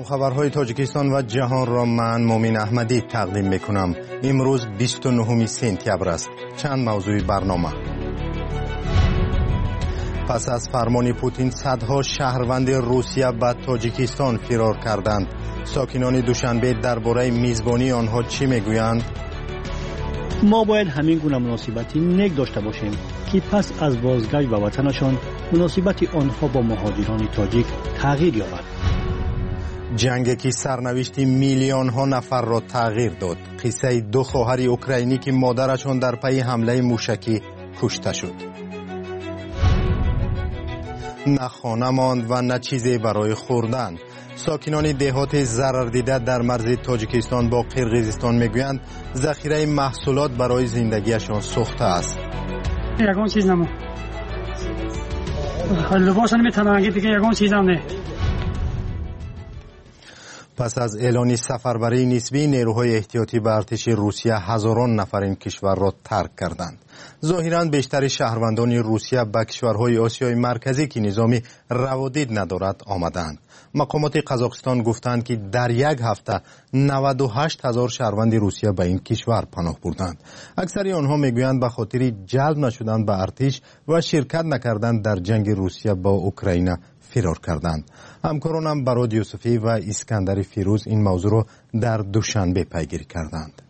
خبرهای تاجیکستان و جهان را من مومین احمدی تقدیم میکنم. امروز 29 سپتامبر است. چند موضوع برنامه. پس از فرمان پوتین صدها شهروند روسیه به تاجیکستان فرار کردند. ساکنان دوشنبه درباره میزبانی آنها چی میگویند؟ ما باید همین گونه مناسبتی نیک داشته باشیم که پس از بازگشت به وطنشان مناسبت آنها با مهاجران تاجیک تغییر یابد. جنگی که سرنوشت میلیون ها نفر را تغییر داد. قصه دو خواهر اوکراینی که مادرشان در پی حمله موشکی کشته شد. نه خانه ماند و نه چیزی برای خوردن. ساکنان دهات ضرر دیده در مرز تاجیکستان با قرقیزستان میگویند ذخیره محصولات برای زندگیشان سوخته است. یگان چیز نمو. لباسم میتونم دیگه یگان چیزم نه. پس از اعلان سفربری نسبی نیروهای احتیاطی به ارتش روسیه هزاران نفر این کشور را ترک کردند. ظاهراً بیشتر شهروندان روسیه به کشورهای آسیای مرکزی که نظامی روادید ندارد آمدند. مقامات قزاقستان گفتند که در یک هفته 98,000 شهروند روسیه به این کشور پناه بردند. اکثر آنها میگویند به خاطر جلب نشدن به ارتش و شرکت نکردن در جنگ روسیه با اوکراین فرار کردند. همکارانم براد یوسفی و اسکندر فیروز این موضوع را در دوشنبه پیگیری کردند.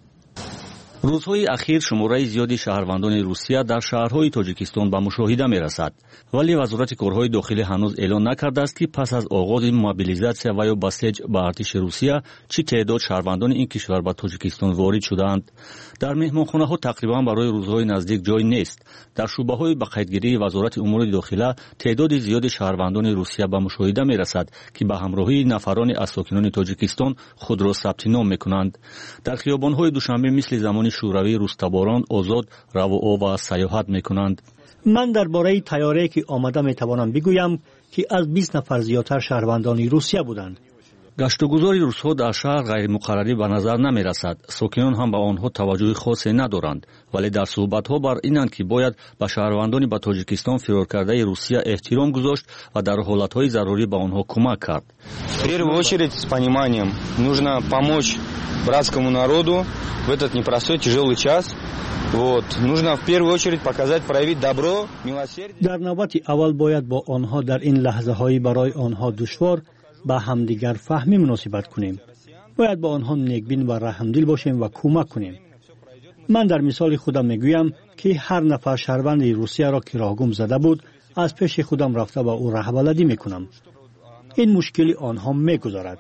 روزهای اخیر شماره زیادی شهروندان روسیه در شهرهای تاجیکستان به مشاهده می رسد، ولی وزارت کارهای داخلی هنوز اعلان نکرده است که پس از آغاز موبیلیزاسیا و یا بسیج به ارتش روسیه چی تعداد شهروندان این کشور به تاجیکستان وارد شدند. در مهمانخانه ها تقریبا برای روزهای نزدیک جای نیست. در شعبه های به قیدگیری وزارت امور داخلی تعداد زیاد شهروندان روسیه به مشاهده می رسد که به همراهی نفران از ساکنان تاجیکستان خود را ثبت نام می کنند. در خیابان های دوشنبه مثل زمان شوروی روستباران آزاد رو و سیاحت می کنند. من درباره طیاره‌ای که آمده می توانم بگویم که از 20 نفر زیادتر شهروندان روسیه بودند. گشتگذاری روس‌ها در شهر غیر مقرری به نظر نمی رسد. ساکنان هم به آنها توجه خاصی ندارند، ولی در صحبت‌ها بر اینند که باید به شهروندان به تاجیکستان فرار کرده روسیه احترام گذاشت و در حالت‌های ضروری به آنها کمک کرد. В первую очередь с пониманием нужно помочь братскому народу в этот непростой тяжелый час. Вот, нужно в первую очередь показать, проявить добро, милосердие. در نوبت اول باید با آنها در این لحظه‌های برای آنها دشوار با همدیگر فهمی مناسبت کنیم. باید با آنها نیکبین و رحمدل باشیم و کمک کنیم. من در مثال خودم میگویم که هر نفر شهروند روسیه را که راهگم زده بود از پیش خودم رفته و او رهبری میکنم. این مشکلی آنها میگذارد.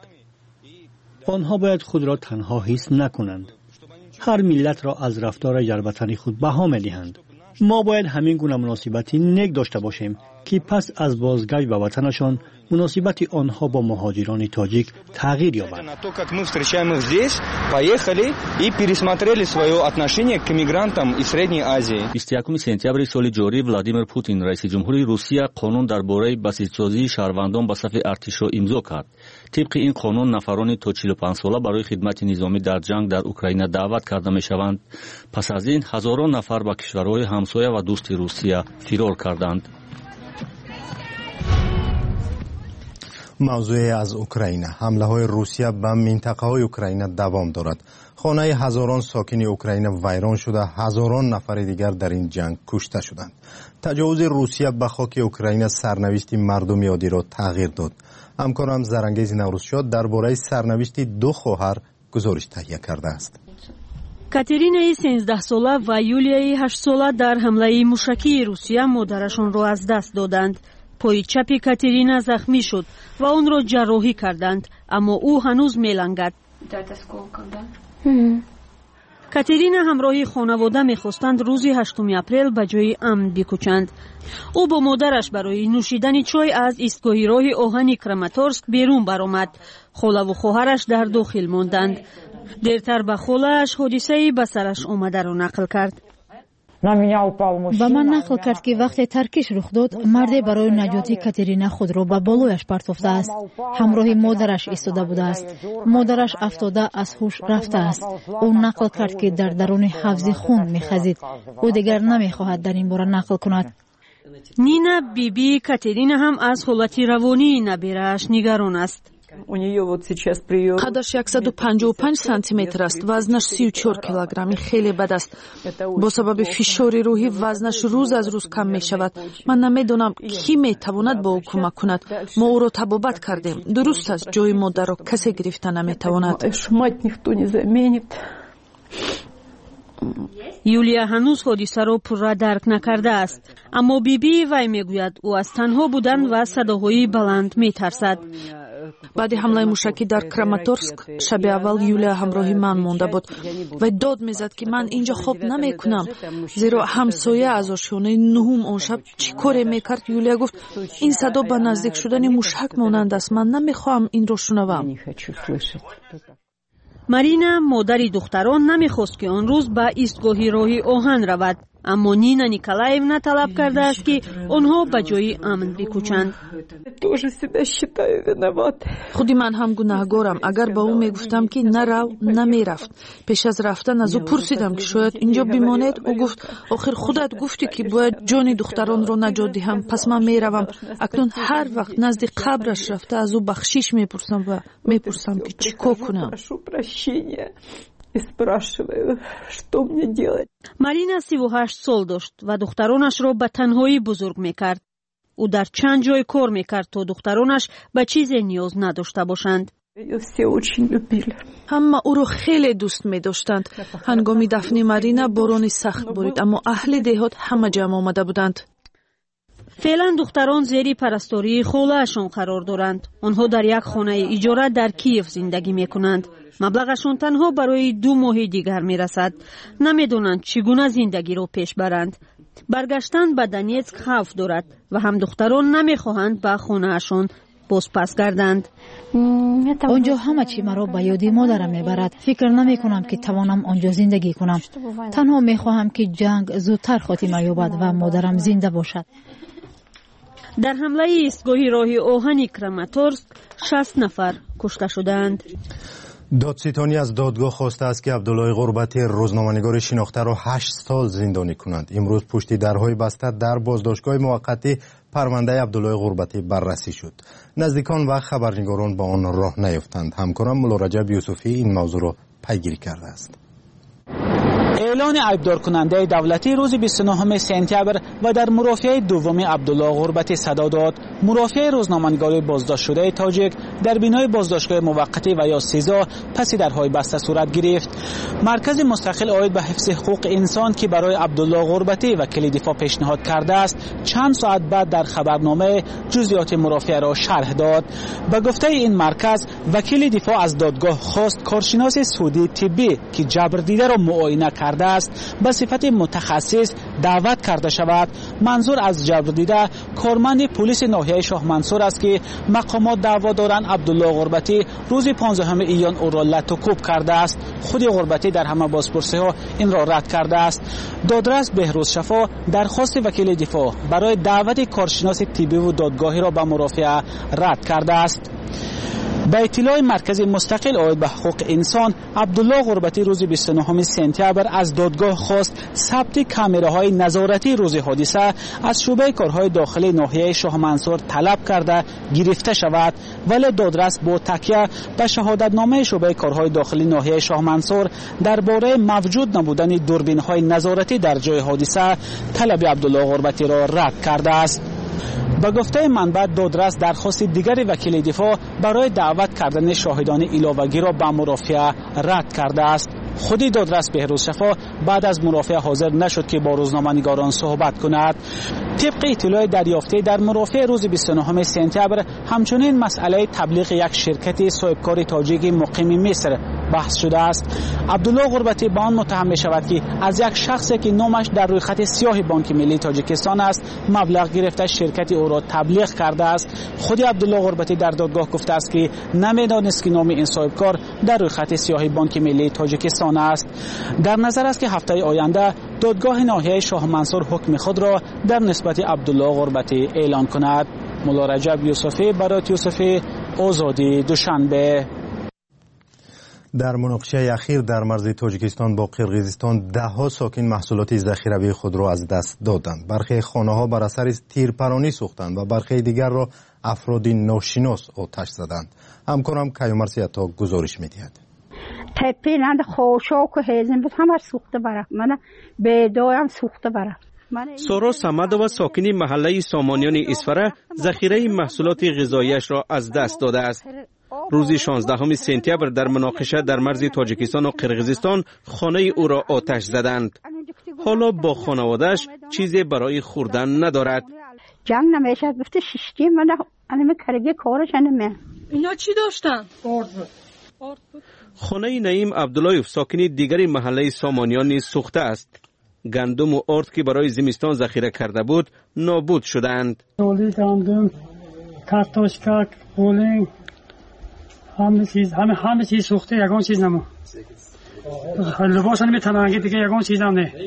آنها باید خود را تنها حس نکنند. هر ملت را از رفتار جربتن خود بها میدهند. ما باید همین گونه مناسبتی نیک داشته باشیم که پس از بازگشت به وطنشان مناسبت آنها با مهاجران تاجیک تغییر یابد. То, как мы встречаем их здесь, поехали и пересмотрели свое отношение к мигрантам из Средней Азии. 21 سپتامبر سال جاری ولادیمیر پوتین رئیس جمهوری روسیه قانون درباره بسیج‌سازی شهروندان به صف ارتش را امضا کرد. طبق این قانون نفرانی تا 45 ساله برای خدمت نظامی در جنگ در اوکراین دعوت کرده میشوند. پس از این هزاران نفر به کشورهای همسایه و دوست روسیه فرار کردند. موضوع از اوکراین. حمله های روسیه به منطقه های اوکراین دوام دارد. خانه هزاران ساکن اوکراین ویران شده، هزاران نفر دیگر در این جنگ کشته شدند. تجاوز روسیه به خاک اوکراین سرنوشت مردم عادی را تغییر داد. همکارم زرنگیز نوروزشاد درباره سرنوشت دو خواهر گزارش تهیه کرده است. کاترینای 13 ساله و یولیای 8 ساله در حمله موشکی روسیه مادرشان را از دست دادند. پای چپ کاترینا زخمی شد و آن را جراحی کردند، اما او هنوز می‌لنگد. کاترینا همراه خانواده می‌خواستند روز 8 اپریل به جای امن بکوچند. او با مادرش برای نوشیدن چای از ایستگاه راه آهن کراماتورسک بیرون برآمد. خاله و خواهرش در داخل ماندند. دیرتر به خاله‌اش حادثه به سرش آمده را نقل کرد. به من نقل کرد که وقتی ترکش رخ داد مرد برای نجات کاترینا خود را به بالایش پرتافته است. همراه مادرش ایستاده بوده است. مادرش افتاده از هوش رفته است. او نقل کرد که در درون حوض خون می‌خزید. او دیگر نمی‌خواهد در این باره نقل کند. نینا بیبی کاترینا هم از حالت روانی نبیرش نگران است. قدش 155 سانتیمتر است، وزنش 34 کیلوگرم. خیلی بد است. با سبب فشار روحی وزنش روز از روز کم می شود. من نمیدونم کی می تواند با او کمک کند. ما او را طبابت کردیم. درست است، جای مادر را کسی گرفته نمی تواند. یولیا هنوز حادثه را پورا درک نکرده است، اما بیبی وی میگوید او از تنها بودن و صداهای بلند میترسد. بعد حمله موشکی در کراماتورسک شب اول یولیا همراه من مانده بود و داد میزد که من اینجا خواب نمیکنم، زیرا همسایه از آشیانه نهم آن شب چی کاری میکرد. یولیا گفت این صدا به نزدیک شدن موشک مانند است، من نمیخواهم این را شنوم. مارینا مادری دختران نمیخواست که آن روز به ایستگاهی راهی آهن رود، اما نینا نیکولایونا طلب کرده است که آنها به جای امن بکوچند. خودی من هم گناهگارم. اگر به او میگفتم که نرو نمیرفت. پیش از رفتن از او پرسیدم که شاید اینجا بماند. او گفت آخر خودت گفتی که باید جان دختران را نجات دهم، پس من میروم. اکنون هر وقت نزد قبرش رفته از او بخشش میپرسم و میپرسم که چیکار کنم. مارینا 38 سال داشت و دخترانش را به تنهایی بزرگ میکرد. او در چند جای کار میکرد تا دخترانش به چیزی نیاز نداشته باشند. همه او را خیلی دوست می داشتند. هنگامی دفن مارینا باران سخت بارید، اما اهل دهات همه جمع آمده بودند. فعلا دختران زیر پرستاری خاله‌اشان قرار دارند. آنها در یک خانه اجاره در کیف زندگی میکنند. مبلغشان تنها برای 2 ماه دیگر میرسد. نمیدونند چگونه زندگی را پیش برند. برگشتن به دونیتسک خوف دارد و هم دختران نمیخواهند به خانه‌اشان بازپس گردند. آنجا همه چی مرا به یادی مادرم میبرد. فکر نمی کنم که توانم آنجا زندگی کنم. تنها میخواهم که جنگ زودتر خاتمه یابد و مادرم زنده باشد. در حمله ایستگاهی راهی آهن کراماتورسک 60 نفر کشته شدند. دادستانی از دادگاه خواسته است که عبدالله غربتی روزنامه‌نگار شناخته را 8 سال زندانی کنند. امروز پشت درهای بسته در بازداشتگاه موقتی پرونده عبدالله غربتی بررسی شد. نزدیکان و خبرنگاران با آن راه نیفتند. همکارم ملارجب یوسفی این موضوع را پیگیری کرده است. اعلان عیبدار کننده دولتی روز 29 سپتامبر و در مرافعه دوم عبدالله غربتی صدا داد. مرافعه روزنامه‌نگار بازداشت شده تاجیک در بینای بازداشتگاه موقتی و یا سزا پس درهای بسته صورت گرفت. مرکز مستقل عاید به حفظ حقوق انسان که برای عبدالله غربتی وکیل دفاع پیشنهاد کرده است چند ساعت بعد در خبرنامه جزئیات مرافعه را شرح داد. به گفته این مرکز وکیل دفاع از دادگاه خواست کارشناس سعودی طبی که جبردیده را معاینه کرده است به صفت متخصص دعوت کرده شود. منظور از جبردیده کارمند پلیس ناحیه شاه منصور است که مقامات دعوا دارند عبدالله غربتی روز 15 ایان او را لط و کوب کرده است. خود غربتی در همه بازپرسی‌ها این را رد کرده است. دادرس بهروز شفا درخواست وکیل دفاع برای دعوت کارشناس طبی و دادگاهی را به مرافعه رد کرده است. به اطلاع مرکز مستقل عاید به حقوق انسان عبدالله غربتی روز 29 سپتامبر از دادگاه خواست ثبت کامراهای نظارتی روز حادثه از شعبه کارهای داخلی ناحیه شاه منصور طلب کرده گرفته شود، ولی دادرس با تکیه به شهادتنامه شعبه کارهای داخلی ناحیه شاه منصور درباره موجود نبودن دوربین‌های نظارتی در جای حادثه طلب عبدالله غربتی را رد کرده است. به گفته منبع دادرس درخواست دیگری وکیل دفاع برای دعوت کردن شاهدان علاوه‌گی را به مرافعه رد کرده است. خودی دادرس بهروز شفا بعد از مرافعه حاضر نشد که با روزنامه‌نگاران صحبت کند. طبق اطلاع دریافته در مرافعه روز 29 سپتامبر همچنین مسئله تبلیغ یک شرکت صاحبکار تاجیک مقیم مصر بحث شده است. عبدالله غربتی به آن متهم می شود که از یک شخصی که نامش در روی خط سیاه بانک ملی تاجیکستان است مبلغ گرفته شرکت او را تبلیغ کرده است. خود عبدالله غربتی در دادگاه گفته است که نمیدانست که نام این صاحبکار در روی خط سیاه بانک ملی تاجیکستان است. در نظر است که هفته آینده دادگاه ناحیه شاه منصور حکم خود را در نسبت عبدالله غربتی اعلان کند. ملارجب یوسفی برای یوسفی، آزادی، دوشنبه. در مناقشه اخیر در مرز تاجیکستان با قرقیزستان 10 ساکن محصولات ذخیروی خود را از دست دادند. برخی خانه‌ها بر اثر تیرپرانی سوختند و برخی دیگر را افراد ناشناس آتش زدند. همکارم کیومرث عطا گزارش می‌دهد. تپینند خوشاک و هیزم بود همه سوخته برم. من بیدایم سوخته برم. سارا سمدова ساکنی محله سامانیان اسفره ذخیره محصولات غذایی‌اش را از دست داده است. روز 16 سپتامبر در مناقشه در مرز تاجیکستان و قرقیزستان خانه او را آتش زدند. حالا با خانواده‌اش چیزی برای خوردن ندارد. جنگ نمیشه گفته شیشتی من الان کرگی کارش نمیه. اینا چی داشتن؟ خانه نعیم عبداللهیف ساکنی دیگری محله سامانیان نیز سوخته است. گندم و آرد که برای زمستان ذخیره کرده بود نابود شدند. رولی گندم، کارتوشکا، بولینگ، همه چیز سوخته، یگان چیز نمون. لباس نمیتونن دیگه یگان چیز هم نه.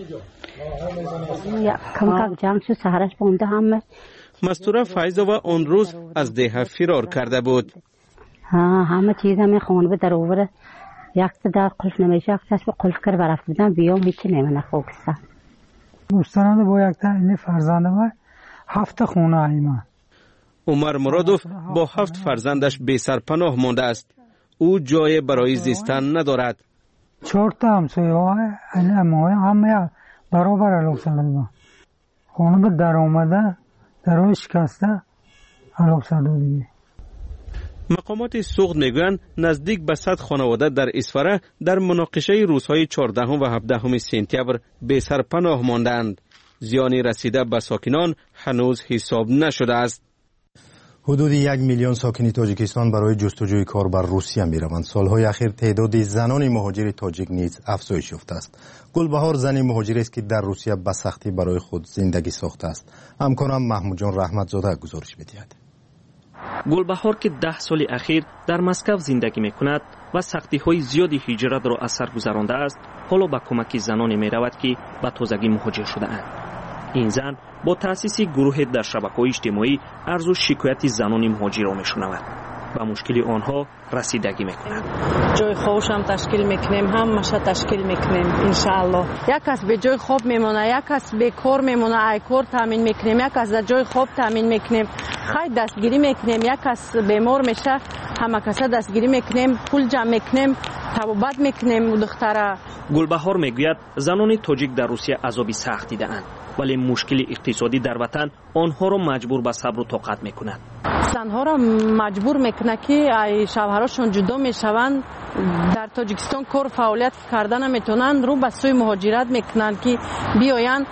کم جنگ شد سهرش بونده همه. مستوره فیضا و آن روز از ده فرار کرده بود. همه چیز همه خانه به در اووره. یک در قلف نمیشه، یک تاش به قلف کر برفت بودن بیام هیچی نمونه خوکستن. مستند با یک تا این فرزنده و 7 خونه ایمان. عمر مرادوف با 7 فرزندش بی سرپناه مانده است. او جای برای زیستن ندارد. 4 تا همسایه های همه برابر علاق سلام. خانه به در آمده درای شکسته علاق سلام. مقامات سوخت میگویند نزدیک به 100 خانواده در اسفره در مناقشه روزهای 14 و 17 سپتامبر بی سرپناه ماندند. زیانی رسیده به ساکنان هنوز حساب نشده است. حدود 1 میلیون ساکن تاجیکستان برای جستجوی کار بر روسیه میروند. سالهای اخیر تعداد زنان مهاجر تاجیک نیز افزایش یافته است. گلبهار زنی مهاجری است که در روسیه به سختی برای خود زندگی ساخته است. همکارم محمود جان رحمتزاده گزارش می‌دهد. گلبهار که 10 سال اخیر در مسکو زندگی میکند و سختی‌های زیادی هجرت را از سر گذرانده است، حالا با کمک زنانی میرود که به تازگی مهاجر شده اند. این زن با تأسیس گروه در شبکه‌های اجتماعی عرض و شکایت زنان مهاجر را میشنود. به مشکل آنها رسیدگی میکنند. جای خوابش هم تشکیل میکنیم، همش تشکیل میکنیم ان شاء الله. یک کس به جای خواب میمونه، یک کس بیکار میمونه، ایکور تامین میکنیم، یک کس در جای خواب تامین میکنیم، خیلی دستگیری میکنیم، یک کس بیمار میشه، همه کسا دستگیری میکنیم، پول جمع میکنیم، طبابت میکنیم دختره. گلبهار میگوید زنان تاجیک در روسیه عذابی سخت دیده‌اند، ولی مشکل اقتصادی در وطن آنها را مجبور به صبر و طاقت میکند. زنها را مجبور میکنه که شوهراشون جدا میشوند، در تاجیکستان کار فعالیت کردن نمیتونن، رو به سوی مهاجرت میکنن که بیاین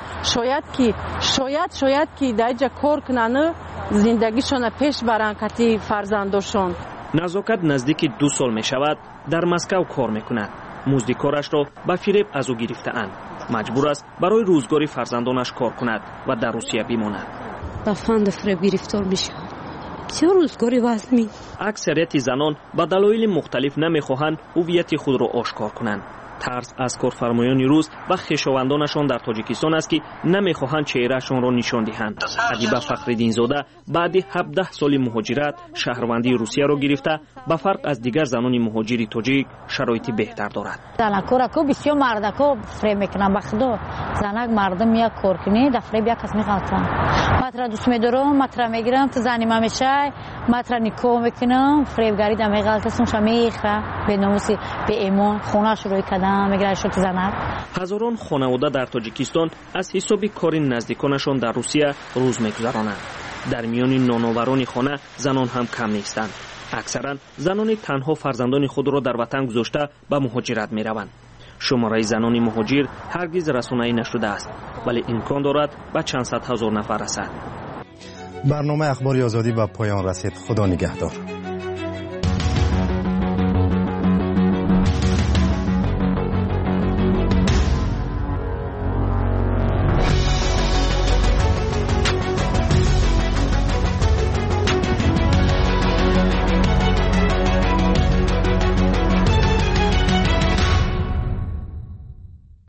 شاید که در اینجا کار کنن زندگیشون پیش برن کتی فرزنداشون. نزاکت نزدیک 2 سال میشود در مسکو کار میکند. مزد کارش را به فریب از او گرفته‌اند. مجبور است برای روزگاری فرزندانش کار کند و در روسیه بماند. با فند فریب گرفتار میشه. چه روزگاری واسمی؟ اکثریت زنان به دلایل مختلف نمیخواهند هویت خود را آشکار کنند. ترس از کارفرمایان روس و خویشاوندانشان در تاجیکستان است که نمیخواهند چهرهشان را نشان دهند. ادیبه فخرالدین زاده بعد 17 سال مهاجرت شهروندی روسیه را گرفته، به فرق از دیگر زنان مهاجری تاجیک شرایط بهتر دارد. زنکو بسیار مردکو فریب میکنن، بخدا زنک مردم یک کار کنی در فریب یک کس میخواتن. متر دوست میدارم، متر میگیرم تو زنی میشه، متر نیکو میکنم، فریبگری در میغلطشون شمیخه به ناموسی به ایمان خونه‌اش روی کردن. هزاران خانواده در تاجیکستان از حساب کار نزدیکانشان در روسیه روز میگذرانند. در میان نانآوران خانه زنان هم کم نیستند. اکثرا زنان تنها فرزندان خود را در وطن گذاشته به مهاجرت میروند. شماره زنان مهاجر هرگز رسانه‌ای نشده است، ولی امکان دارد به چند صد هزار نفر رسد. برنامه اخبار آزادی به پایان رسید. خدا نگهدار.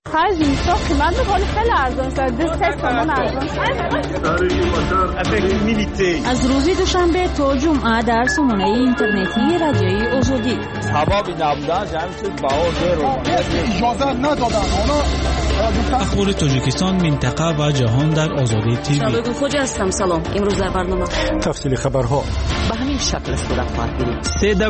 خرج اینجا قیمت ولی خیلی ارزان شد. 3 تومان ارزان شد. از روز دوشنبه تا جمعه در سامانه اینترنتی رادیوی آزادی. هوا بی نبودن جمعیت باور رو اجازه ندادن. اخبار تاجیکستان، منطقه و جهان در آزادی تیوی. شبکه خوج هستم. سلام. امروز در برنامه تفصیل خبرها به همین شکل صورت خواهد گرفت.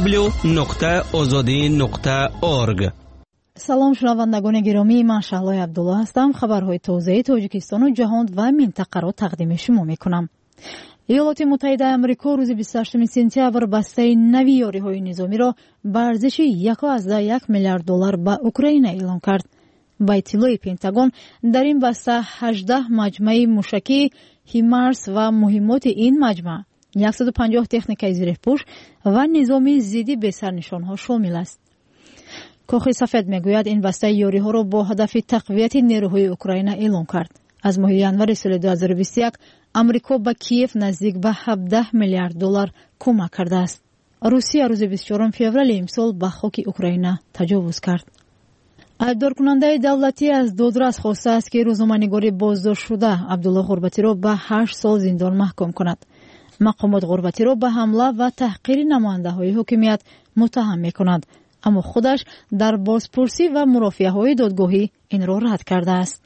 www.azadi.org. سلام شنوندگان گرامی، من شهلای عبدالله هستم. خبرهای تازه تاجیکستان و جهان و منطقه را تقدیم شما میکنم. ایالات متحده آمریکا روز 28 سپتامبر بسته نوی یاریهای نظامی را به ارزش 1.1 میلیارد دلار به اوکراین اعلام کرد. با اطلاع پنتاگون در این بسته 18 مجمع موشکی هیمارس و مهمات این مجمع 150 تکنیک زیرپوش و نظام ضد به سرنشانها شامل است. کاخ سفید میگوید این بسته یاریها را با هدف تقویت نیروهای اوکراین اعلام کرد. از ماه ینور سال 2021 آمریکا به کیف نزدیک به 17 میلیارد دلار کمک کرده است. روسیه روز 24 فوریه امسال به خاک اوکراین تجاوز کرد. ایدار کننده دولتی از دادرس خواسته است که روزنامه‌نگار بازداشت شده عبدالله غربتی را به 8 سال زندان محکوم کند. مقامات غربتی را به حمله و تحقیر نماینده‌های حکومت متهم می‌کند، اما خودش در بازپرسی و مرافعه‌های دادگاهی این را رد کرده است.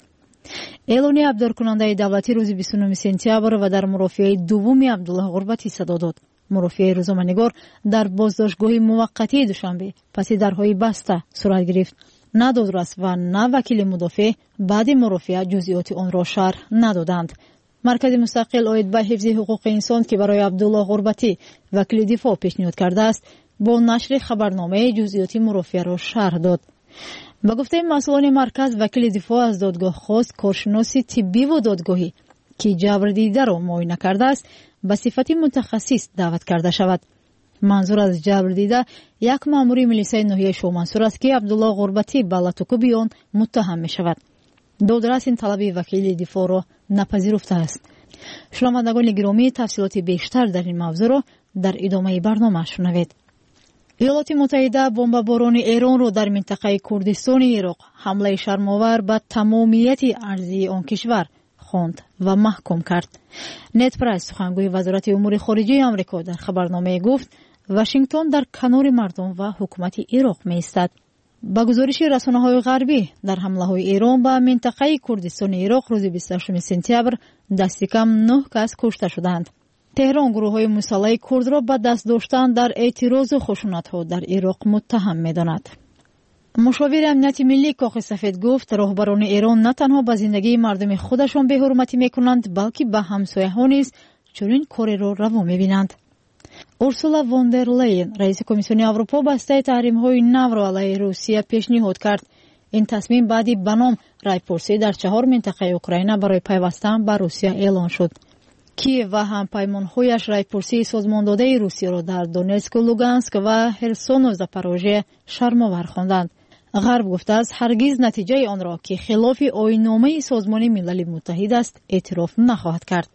اعلان ایدار کننده دولتی روز 29 سپتامبر و در مرافعه دوم عبدالله غربتی صدا داد. مرافع روزنامه‌نگار در بازداشتگاه موقتی دوشنبه پس درهای بسته صورت گرفت. نه دادرس و نه وکیل مدافع بعد مرافعه جزئیات آن را شرح ندادند. مرکز مستقل عاید به حفظ حقوق انسان که برای عبدالله غربتی وکیل دفاع پیشنهاد کرده است با نشر خبرنامه جزئیات مرافعه را شرح داد. با گفته مسئولان مرکز، وکیل دفاع از دادگاه خواست کارشناس طبی و دادگاهی که جبر دیده را معاینه کرده است به صفت متخصص دعوت کرده شود. منظور از جبر دیده یک مأمور ملیسه ناحیه شومنصور است که عبدالله غربتی به لطوکوبی آن متهم می شود. دادرس این طلب وکیل دفاع را نپذیرفته است. شنوندگان گرامی، تفصیلات بیشتر در این موضوع را در ادامه برنامه شنوید. ایالات متحده بمباران ایران را در منطقه کردستان عراق حمله شرم‌آور به تمامیت ارضی آن کشور خواند و محکوم کرد. نت پرایس سخنگوی وزارت امور خارجه آمریکا در خبرنامه گفت واشنگتن در کنار مردم و حکومت عراق می‌ایستد. با گزارش رسانه‌های غربی در حمله‌های ایران به منطقه کردستان عراق روز 28 سپتامبر دست کم 9 کس کشته شدند. تهران گروه‌های مسلح کرد را به دست داشتن در اعتراض خشونت‌ها در عراق متهم می‌داند. مشاور امنیت ملی کاخ سفید گفت راهبران ایران نه تنها به زندگی مردم خودشان بی‌حرمتی می‌کنند بلکه به همسایه‌ها نیز چنین کاری را روا می‌بینند. اورسولا وان در لیین رئیس کمیسیون اروپا بسته تحریم‌های نو را علیه روسیه پیشنهاد کرد. این تصمیم بعدی به نام رایپرسی در 4 منطقه اوکراین برای پیوستن به روسیه اعلان شد. کیف و همپیمان‌هایش رایپرسی سازمانداده روسیه را در دونتسک و لوگانسک و هرسون و زاپاروژه شرم‌آور خواندند. غرب گفته است هرگز نتیجه آن را که خلاف آیین‌نامه سازمان ملل متحد است اعتراف نخواهد کرد.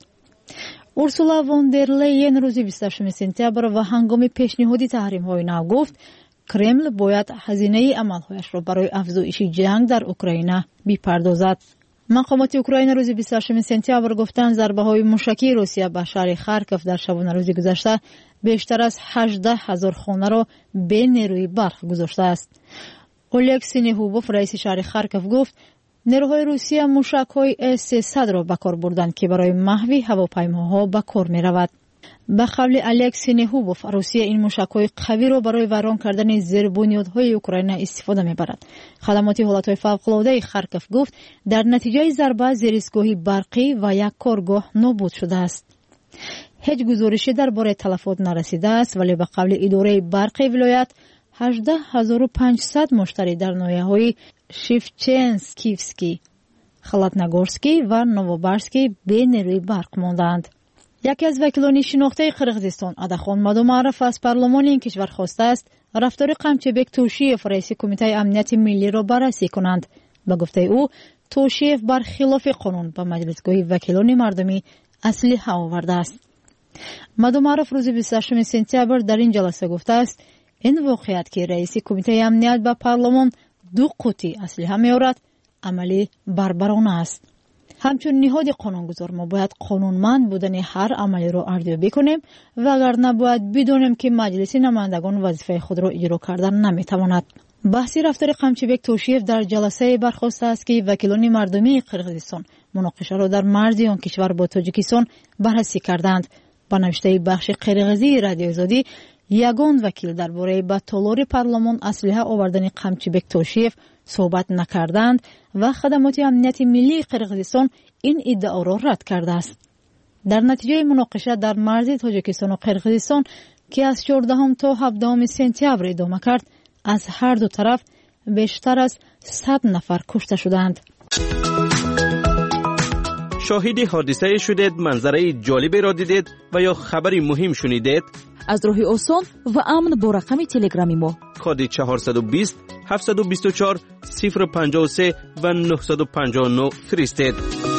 اورسولا وان در لیین روز 28 سپتامبر و هنگام پیشنهاد تحریم‌های نو گفت کرمل باید هزینه عمل‌هایش را برای افزایش جنگ در اوکراین بپردازد. مقامات اوکراین روز 28 سپتامبر گفتند ضربه‌های موشکی روسیه به شهر خارکوف در شبانه روز گذشته بیشتر از 18,000 خانه را به نیروی برق گذاشته است. اولگ سینهوبوف رئیس شهر خارکوف گفت نیروهای روسیه موشک‌های S-300 را به کار بردند که برای محو هواپیماها به کار می‌رود. به قول الکس سینهوبوف روسیه این موشک‌های قوی را برای ویران کردن زیربنیادهای اوکراین استفاده می‌برد. خدمات حالت‌های فوق‌العاده خارکوف گفت در نتیجه ضربه زیرساخت‌های برقی و یک کارگاه نابود شده است. هیچ گزارشی درباره تلفات نرسیده است، ولی به قول اداره برق ولایت 18,500 مشتری در ناحیه‌های شیفچنسکیفسکی، خلاتنگورسکی و نووبارسکی به نیروی برق ماندند. یکی از وکیلان شناخته قرغیزستان اداخان مادومعرف از پارلمان این کشور خواسته است رفتار قمچبک توشیف رئیس کمیته امنیت ملی را بررسی کنند. به گفته او توشیف برخلاف قانون به مجلسگاه وکیلان مردمی اسلحه آورده است. مادومعرف روز 28 سپتامبر در این جلسه گفته است این واقعیت که رئیس کمیته امنیت به پارلمان 2 قوطی اسلحه می‌آورد عملی بربرانه است. همچون نهاد قانونگذار ما باید قانونمند بودن هر عملی را ارزیابی کنیم و اگر نباید بدونیم که مجلس نمایندگان وظیفه خود را اجرا کردن نمیتواند. بحثی رفتار قمچیبک توشیف در جلسه برخاسته است که وکیلان مردمی قرقیزستان مناقشه را در مرز آن کشور با تاجیکستان بررسی کردند. با نوشته بخش قرقیزی رادیو آزادی، یگان وکیل درباره به تالار پارلمان اسلحه آوردن قمچیبک توشیف صحبت نکردند و خدمات امنیت ملی قرقیزستان این ادعا را رد کرده است. در نتیجه مناقشه در مرز تاجیکستان و قرقیزستان که از 14 تا 17 سپتامبر ادامه کرد، از هر دو طرف بیشتر از 100 نفر کشته شدند. شاهد حادثه شدید، منظره جالبی را دیدید و یا خبری مهم شنیدید؟ از راه آسان و امن با رقم تلگرامی ما کد 420 724 053 و 959 فرستید.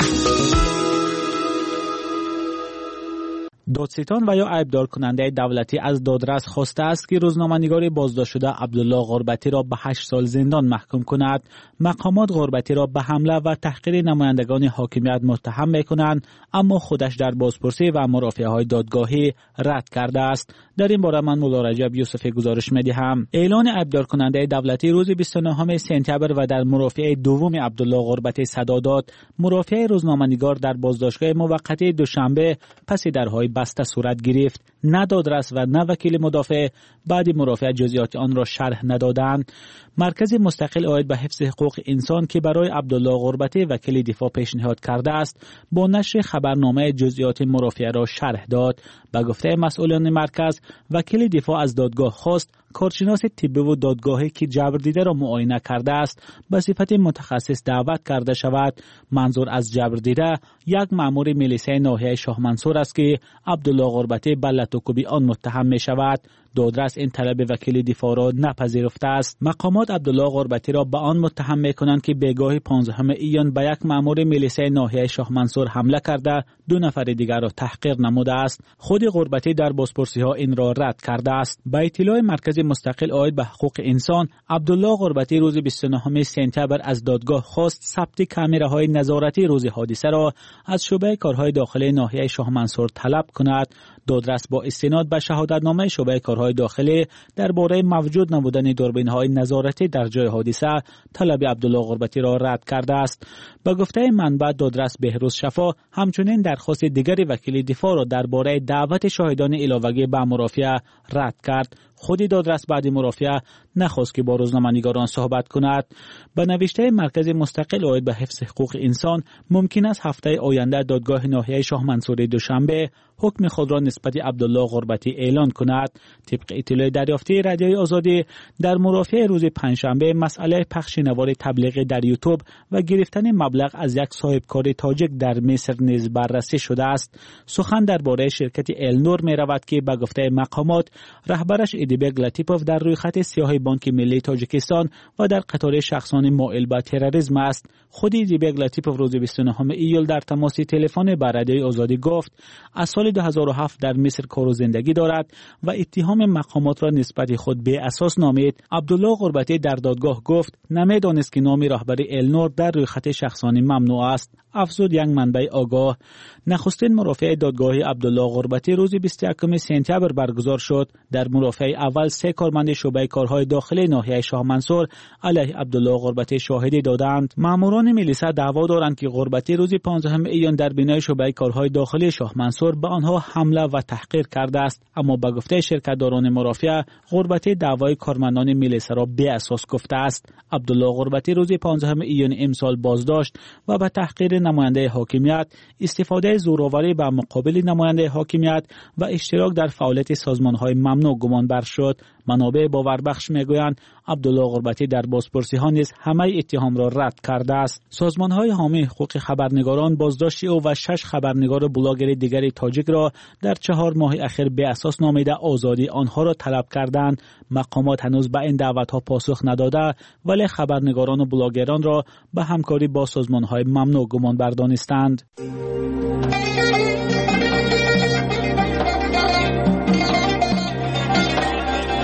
دادستان و یا عیبدار کننده دولتی از دادرس خواسته است که روزنامه‌نگار بازداشت شده عبدالله غربتی را به 8 سال زندان محکوم کند. مقامات غربتی را به حمله و تحقیر نمایندگان حاکمیت متهم می‌کنند، اما خودش در بازپرسی و مرافعه‌های دادگاهی رد کرده است. در این باره من مولا رجب یوسفی گزارش می‌دهم. اعلان عیبدار کننده دولتی روز 29 سپتامبر و در مرافعه دوم عبدالله غربتی صدا داد. مرافعه روزنامه‌نگار در بازداشتگاه موقتی دوشنبه پس درهای بسته صورت گرفت. نه دادرس و نه وکیل مدافع بعد مرافعه جزئیات آن را شرح ندادند. مرکز مستقل عاید به حفظ حقوق انسان که برای عبدالله غربتی وکیل دفاع پیشنهاد کرده است، با نشر خبرنامه جزئیات مرافعه را شرح داد. به گفته مسئولان مرکز، وکیل دفاع از دادگاه خواست کارشناس طبی و دادگاهی که جبر دیده را معاینه کرده است به صفت متخصص دعوت کرده شود. منظور از جبر دیده یک مأمور میلیسای ناحیه شاه منصور است که عبدالله غربتی به لطوکوبی آن متهم می شود. دادرس این طلب وکیل دفاع را نپذیرفته است. مقامات عبدالله غربتی را به آن متهم می‌کنند که بگاه 15 ایان به یک مأمور میلیسای ناحیه شاه منصور حمله کرده 2 نفر دیگر را تحقیر نموده است. خود غربتی در بازپرسی‌ها این را رد کرده است. با اطلاع مرکز مستقل عاید به حقوق انسان، عبدالله غربتی روز 29 سپتامبر از دادگاه خواست ثبت کامراهای نظارتی روز حادثه را از شعبه کارهای داخلی ناحیه شاه منصور طلب کند. دادرس با استناد به شهادتنامه شعبه کارهای داخلی درباره موجود نبودن دوربین‌های نظارتی در جای حادثه طلب عبدالله غربتی را رد کرده است. با گفته منبع دادرس بهروز شفا همچنین درخواست دیگری وکیل دفاع را درباره دعوت شاهدان علاوه‌ای به مرافعه رد کرد. خود دادرس بعد مرافعه نخواست که با روزنامه‌نگاران صحبت کند. به نوشته مرکز مستقل عاید به حفظ حقوق انسان، ممکن است هفته آینده دادگاه ناحیه شاه منصور دوشنبه حکم خود را نسبت عبدالله غربتی اعلان کند. طبق اطلاع دریافتی رادیوی آزادی، در مرافعه روز پنجشنبه مسئله پخش نوار تبلیغی در یوتیوب و گرفتن مبلغ از یک صاحبکار تاجیک در مصر نیز بررسی شده است. سخن درباره شرکت النور می رود که به گفته مقامات رهبرش ایدیبگ لطیپوف در روی خط سیاه بانک ملی تاجیکستان و در قطار شخصان مائل به تروریسم است. خود ایدیبگ لطیپوف روز 29 ایول در تماس تلفنی با رادیوی آزادی گفت از سال 2007 در مصر کار و زندگی دارد و اتهام مقامات را نسبت خود به اساس نامید. عبدالله غربتی در دادگاه گفت نمیدانست که نام رهبر النور در روی خط شخصانی ممنوع است. افزود یک منبع آگاه. نخستین مرافعه دادگاهی عبدالله غربتی روز 21 سپتامبر برگزار شد. در مرافعه اول 3 کارمند شعبه کارهای داخلی ناحیه شاه منصور علیه عبدالله غربتی شاهدی دادند. ماموران میلیسا دعوا دارند که غربتی روز 15 ایان در بینای شعبه کارهای داخلی شاه منصور به آنها حمله و تحقیر کرده است، اما به گفته شرکت‌داران مرافعه غربتی دعوای کارمندان میلیسا را بی اساس گفته است. عبدالله غربتی روز 15 ایان امسال بازداشت و به تحقیر نماینده حاکمیت، استفاده زورآوری به مقابل نماینده حاکمیت و اشتراک در فعالیت سازمان‌های ممنوع گمان بر شد. منابع باوربخش میگویند عبدالله غربتی در بازپرسی‌ها نیز همه اتهام را رد کرده است. سازمان‌های حامی حقوق خبرنگاران بازداشت او و 6 خبرنگار و بلاگر دیگر تاجیک را در 4 ماه اخیر به اساس نامیده آزادی آنها را طلب کردند. مقامات هنوز به این دعوت‌ها پاسخ نداده، ولی خبرنگاران و بلاگران را به همکاری با سازمان‌های ممنوع گمان بر دانستند.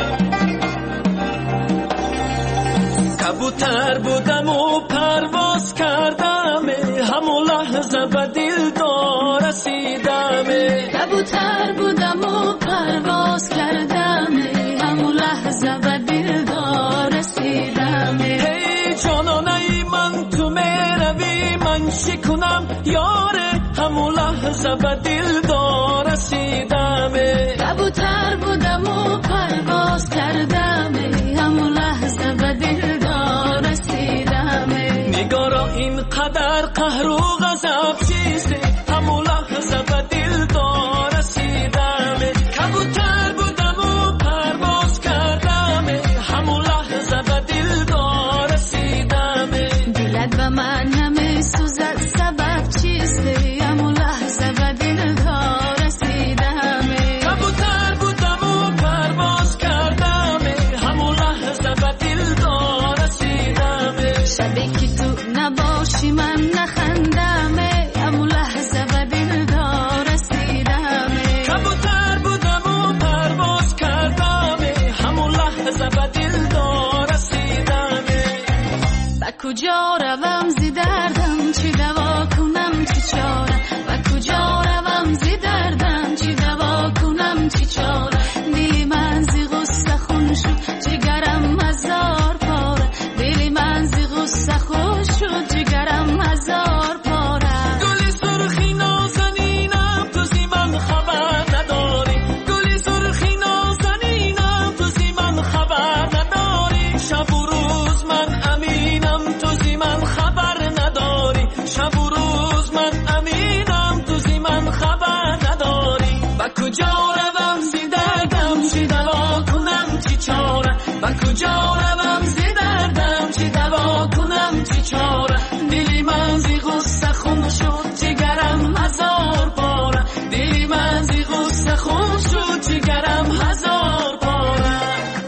کبوتر بودم و پرواز چی کنم یاره همون لحظه به دلدار رسیدمه کبوتر بودم و پرواز کردمه همون لحظه به دلدار رسیدمه نگارا اینقدر قهر و غضب چیسته همون لحظه به دلدار رسیدمه کبوتر بودم و پرواز کردمه همون لحظه به دلدار رسیدمه دلت به من همه سوزد سبب چیسته همون لحظه به دلدار رسیدمه کبوتر بودم و پرواز کردمه همون لحظه به دلدار رسیدمه شبی که تو نباشی من نخندمه همون لحظه به دلدار رسیدمه کبوتر بودم و پرواز کردمه همون لحظه به دلدار رسیدمه با کجا روم زی دردم چی دوا کنم چی چاره با کجا روم زی دردم چی دوا کنم چی چاره دلی من زی غصه خون شد جگرم هزار پاره دلی من زی غصه خون شد جگرم هزار پاره گلی سرخی نازنینم تو زی من خبر نداری گلی سرخی نازنینم تو زی من خبر نداری شب و روز من امینم تو زی من خبر نداری شب و روز من امینم تو زی من خبر نداری با کجا روم زی دردم چی دوا کنم چی چاره با کجا روم زی دردم چی دوا کنم چی چاره دلی من زی غصه خون شد جگرم هزار پاره دلی من زی غصه خون شد جگرم هزار پاره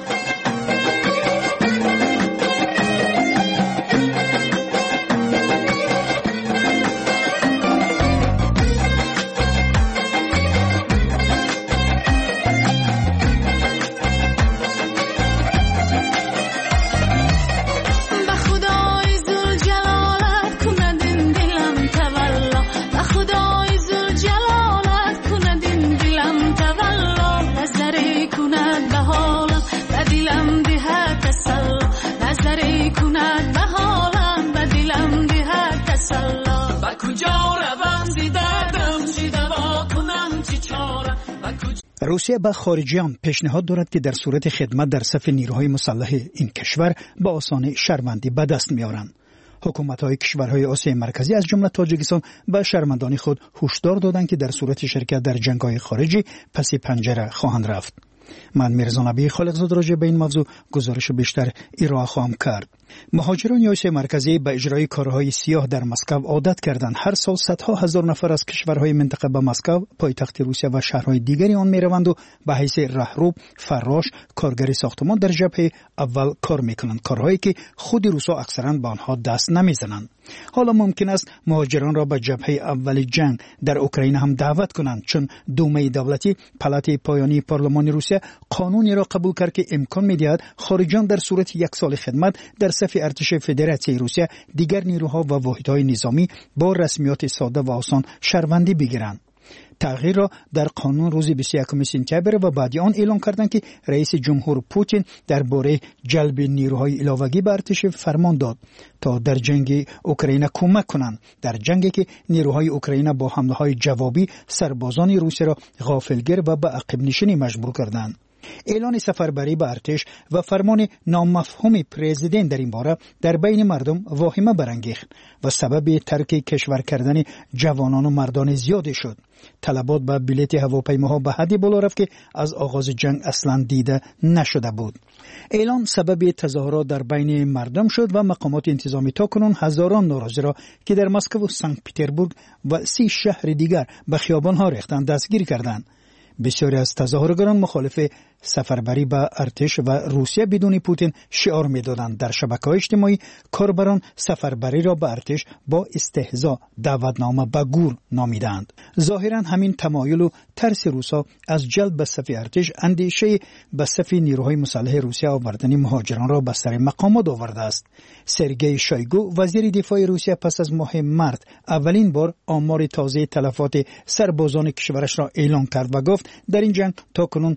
به خدای ذوالجلالت کند این دلم تولا به خدای ذوالجلالت کند این دلم تولا نظری کند به حالم به دلم دهد تسلا نظری کند به حالم به دلم دهد تسلا به کجا روم زی دردم چی دوا کنم چی چاره به کجا روسیه به خارجیان پیشنهاد دارد که در صورت خدمت در صف نیروهای مسلح این کشور با آسانی شهروندی به دست میارند. حکومت‌های کشورهای آسیای مرکزی از جمله تاجیکستان به شهروندان خود هشدار دادند که در صورت شرکت در جنگ‌های خارجی پس پنجره خواهند رفت. من میرزا نبی خالقزاده راجع به این موضوع گزارش بیشتر ارائه خواهم کرد. مهاجران آسیای مرکزی به اجرای کارهای سیاه در مسکو عادت کردند. هر سال صدها هزار نفر از کشورهای منطقه به مسکو، پایتخت روسیه و شهرهای دیگری آن میروند و به حیث راهرو، فراش، کارگر ساختمان در جبهه اول کار میکنند، کارهایی که خود روسا اکثرا به آنها دست نمیزنند. حالا ممکن است مهاجران را به جبهه اول جنگ در اوکراین هم دعوت کنند، چون دومه دولتی پالات پایانی پارلمان روسیه قانونی را قبول کرد که امکان میدهد خارجیان در صورت یک سال خدمت در صف ارتش فدراسیون روسیه دیگر نیروها و واحدهای نظامی با رسمیات ساده و آسان شهروندی بگیرند. تغییر را در قانون روز 21 سپتامبر و بعد آن اعلام کردند که رئیس جمهور پوتین درباره جلب نیروهای علاوه‌ای به ارتش فرمان داد تا در جنگ اوکراین کمک کنند، در جنگی که نیروهای اوکراین با حمله‌های جوابی سربازان روسیه را غافلگیر و به عقب نشینی مجبور کردند. اعلان سفربری به ارتش و فرمان نامفهوم پرزیدنت در این باره در بین مردم واهمه برانگیخت و سبب ترک کشور کردن جوانان و مردان زیادی شد. طلبات به بلیط هواپیماها به حدی بالا رفت که از آغاز جنگ اصلا دیده نشده بود. اعلان سبب تظاهرات در بین مردم شد و مقامات انتظامی تاکنون هزاران ناراضی را که در مسکو و سنت پترزبورگ و 30 شهر دیگر به خیابان‌ها ریختند دستگیر کردند. بسیاری از تظاهرگران مخالف سفربری به ارتش و روسیه بدون پوتین شعار می‌دادند. در شبکه‌های اجتماعی کاربران سفربری را به ارتش با استهزا دعوتنامه به گور نامیدند. ظاهراً همین تمایل و ترس روسا از جلب به صف ارتش اندیشه به صف نیروهای مسلح روسیه آوردن مهاجران را به سر مقامات آورده است. سرگئی شویگو وزیر دفاع روسیه پس از ماه مارس اولین بار آمار تازه تلفات سربازان کشورش را اعلام کرد و گفت در این جنگ تاکنون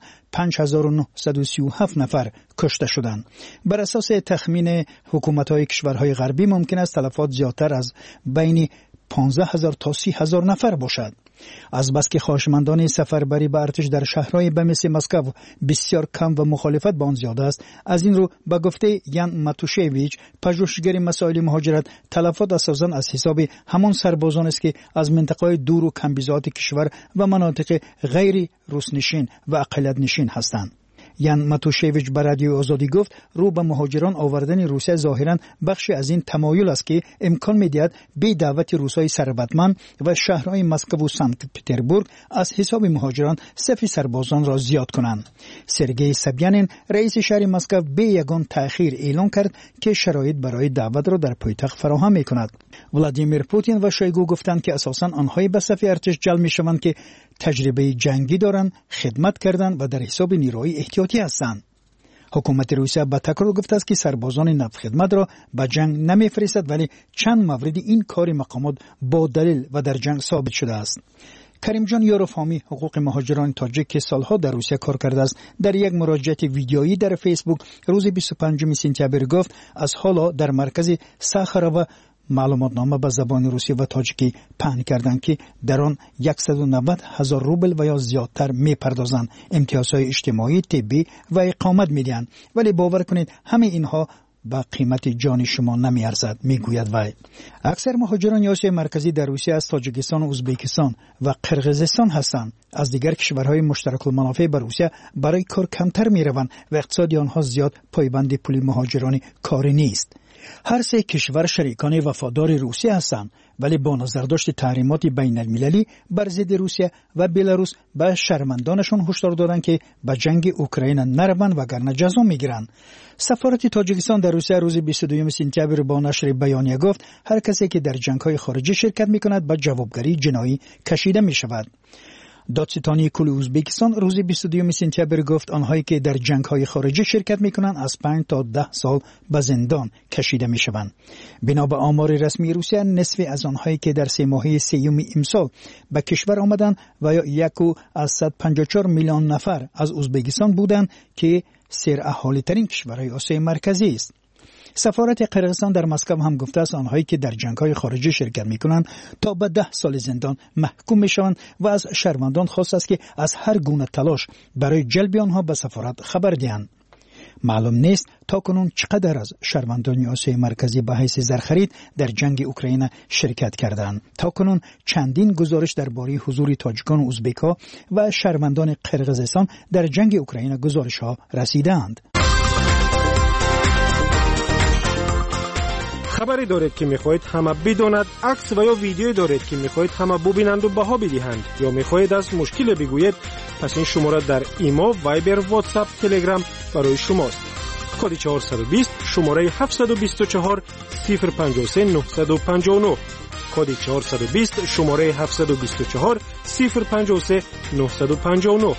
5937 نفر کشته شدند. بر اساس تخمین حکومت‌های کشورهای غربی ممکن است تلفات زیادتر از بین 15,000 تا 30,000 نفر باشد. از بس که خواهشمندان سفربری به ارتش در شهرهای به مثل مسکو بسیار کم و مخالفت با آن زیاد است، از این رو به گفته یان ماتوشویچ، پژوهشگر مسائل مهاجرت، تلفات اساساً از حساب همان سربازان است که از منطقه‌های دور و کمبیزات کشور و مناطق غیر روس‌نشین و اقلیت نشین هستند. یان ماتوشویچ به رادیو آزادی گفت رو به مهاجران آوردن روسیه ظاهراً بخشی از این تمایل است که امکان می‌دهد به دعوت روسای ثروتمند و شهرهای مسکو و سنت پترزبورگ از حساب مهاجران صف سربازان را زیاد کنند. سرگئی سبیانین رئیس شهر مسکو به یگان تأخیر اعلام کرد که شرایط برای دعوت را در پایتخت فراهم می‌کند. ولادیمیر پوتین و شویگو گفتند که اساساً آنها به صف ارتش جلب می‌شوند که تجربه جنگی دارند، خدمت کردند و در حساب نیروهای احتیاطی هستند. حکومت روسیه به تکرار گفته است که سربازان نفت خدمت را به جنگ نمی‌فرستد، ولی چند مورد این کار مقامات با دلیل و در جنگ ثابت شده است. کریم جان یوروفامی، حقوق مهاجران تاجیک که سالها در روسیه کار کرده است، در یک مراجعه ویدیویی در فیسبوک روز 25 سپتامبر گفت از حالا در مرکز ساخارova معلوماتنامه به زبان روسی و تاجیکی پهن کردند که در آن 190,000 روبل و یا زیادتر می‌پردازند، امتیازهای اجتماعی، طبی و اقامت می‌دهند، ولی باور کنید همه اینها با قیمت جان شما نمی‌ارزد، میگوید وی. اکثر مهاجران آسیای مرکزی در روسیه از تاجیکستان و ازبکستان و قرقیزستان هستند. از دیگر کشورهای مشترک المنافع به روسیه برای کار کمتر می‌روند و اقتصاد آنها زیاد پایبند پول مهاجران کاری نیست. هر سه کشور شریکان وفادار روسیه هستند، ولی با نظرداشت تحریمات بین المللی بر ضد روسیه و بلاروس به شهروندانشان هشدار دادند که به جنگ اوکراین نروند وگرنه جزا میگیرند. سفارت تاجیکستان در روسیه روز 22 سپتامبر با نشر بیانیه گفت هر کسی که در جنگ‌های خارجی شرکت می‌کند به جوابگری جنایی کشیده می‌شود. دادستانی کل ازبکستان روز 22 سپتامبر گفت آنهایی که در جنگ‌های خارجی شرکت می‌کنند از 5 تا 10 سال به زندان کشیده می‌شوند. بنا به آمار رسمی روسیه، نصف از آنهایی که در 3 ماهه سیوم امسال به کشور آمدند و یا 154 میلیون نفر از ازبکستان بودند که سراحالی‌ترین کشورهای آسیای مرکزی است. سفارت قرقیزستان در مسکو هم گفته است آنهایی که در جنگ‌های خارجی شرکت می‌کنند تا به 10 سال زندان محکوم می‌شوند و از شهروندان خواست است که از هر گونه تلاش برای جلب آنها به سفارت خبر دهند. معلوم نیست تاکنون چقدر از شهروندان آسیای مرکزی به حیث زرخرید در جنگ اوکراین شرکت کردند. تاکنون چندین گزارش درباره حضور تاجیکان و ازبک‌ها و شهروندان قرقیزستان در جنگ اوکراین گزارش‌ها رسیدند. خبری دارید که میخواهید همه بداند، عکس و یا ویدیویی دارید که میخواهید همه ببینند و بها بدهند، یا میخواهید از مشکل بگویید، پس این شماره در ایما، وایبر، واتساپ، تلگرام برای شماست. کد 420 شماره 724 053 959. کد 420 شماره 724 053 959.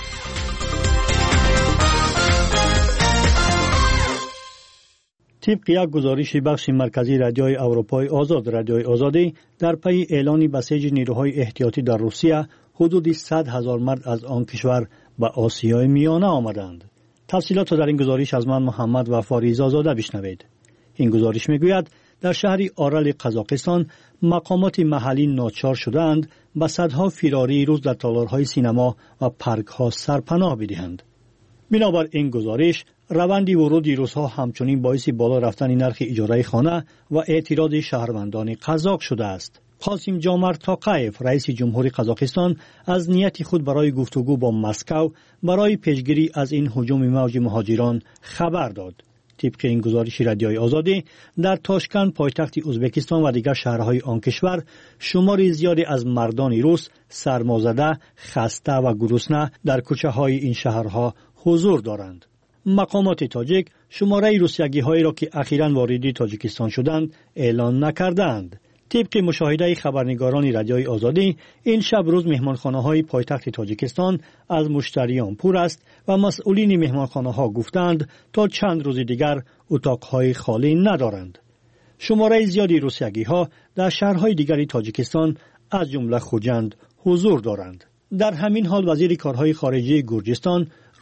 طبق یک گزارش بخش مرکزی رادیوی اروپای آزاد رادیوی آزادی، در پی اعلان بسیج نیروهای احتیاطی در روسیه، حدود 100,000 مرد از آن کشور به آسیای میانه آمدند. تفصیلات را در این گزارش از من محمد و فاریزا زاده بشنوید. این گزارش میگوید در شهر آرل قزاقستان مقامات محلی ناچار شدند به صدها فراری روز در تالارهای سینما و پارک‌ها سرپناه بدهند. بنابر این گزارش، روند ورود روس‌ها همچنین باعث بالا رفتن نرخ اجاره خانه و اعتراض شهروندان قزاق شده است. قاسم جامر تاقایف، رئیس جمهوری قزاقستان، از نیت خود برای گفتگو با مسکو برای پیشگیری از این هجوم موج مهاجران خبر داد. طبق این گزارش رادیوی آزادی، در تاشکند پایتخت ازبکستان و دیگر شهرهای آن کشور شمار زیادی از مردان روس سرمازده، خسته و گرسنه در کوچه‌های این شهرها حضور دارند. مقامات تاجیک شماره روسیگی‌هایی را که اخیراً وارد تاجیکستان شدند اعلان نکردند. طبق مشاهده خبرنگاران رادیوی آزادی، این شب روز مهمانخانه‌های پایتخت تاجیکستان از مشتریان پر است و مسئولین مهمانخانه‌ها گفتند تا چند روز دیگر اتاق‌های خالی ندارند. شماره زیادی روسیگی‌ها در شهرهای دیگری تاجیکستان از جمله خوجند حضور دارند. در همین حال وزیر کارهای خارجه گرجستان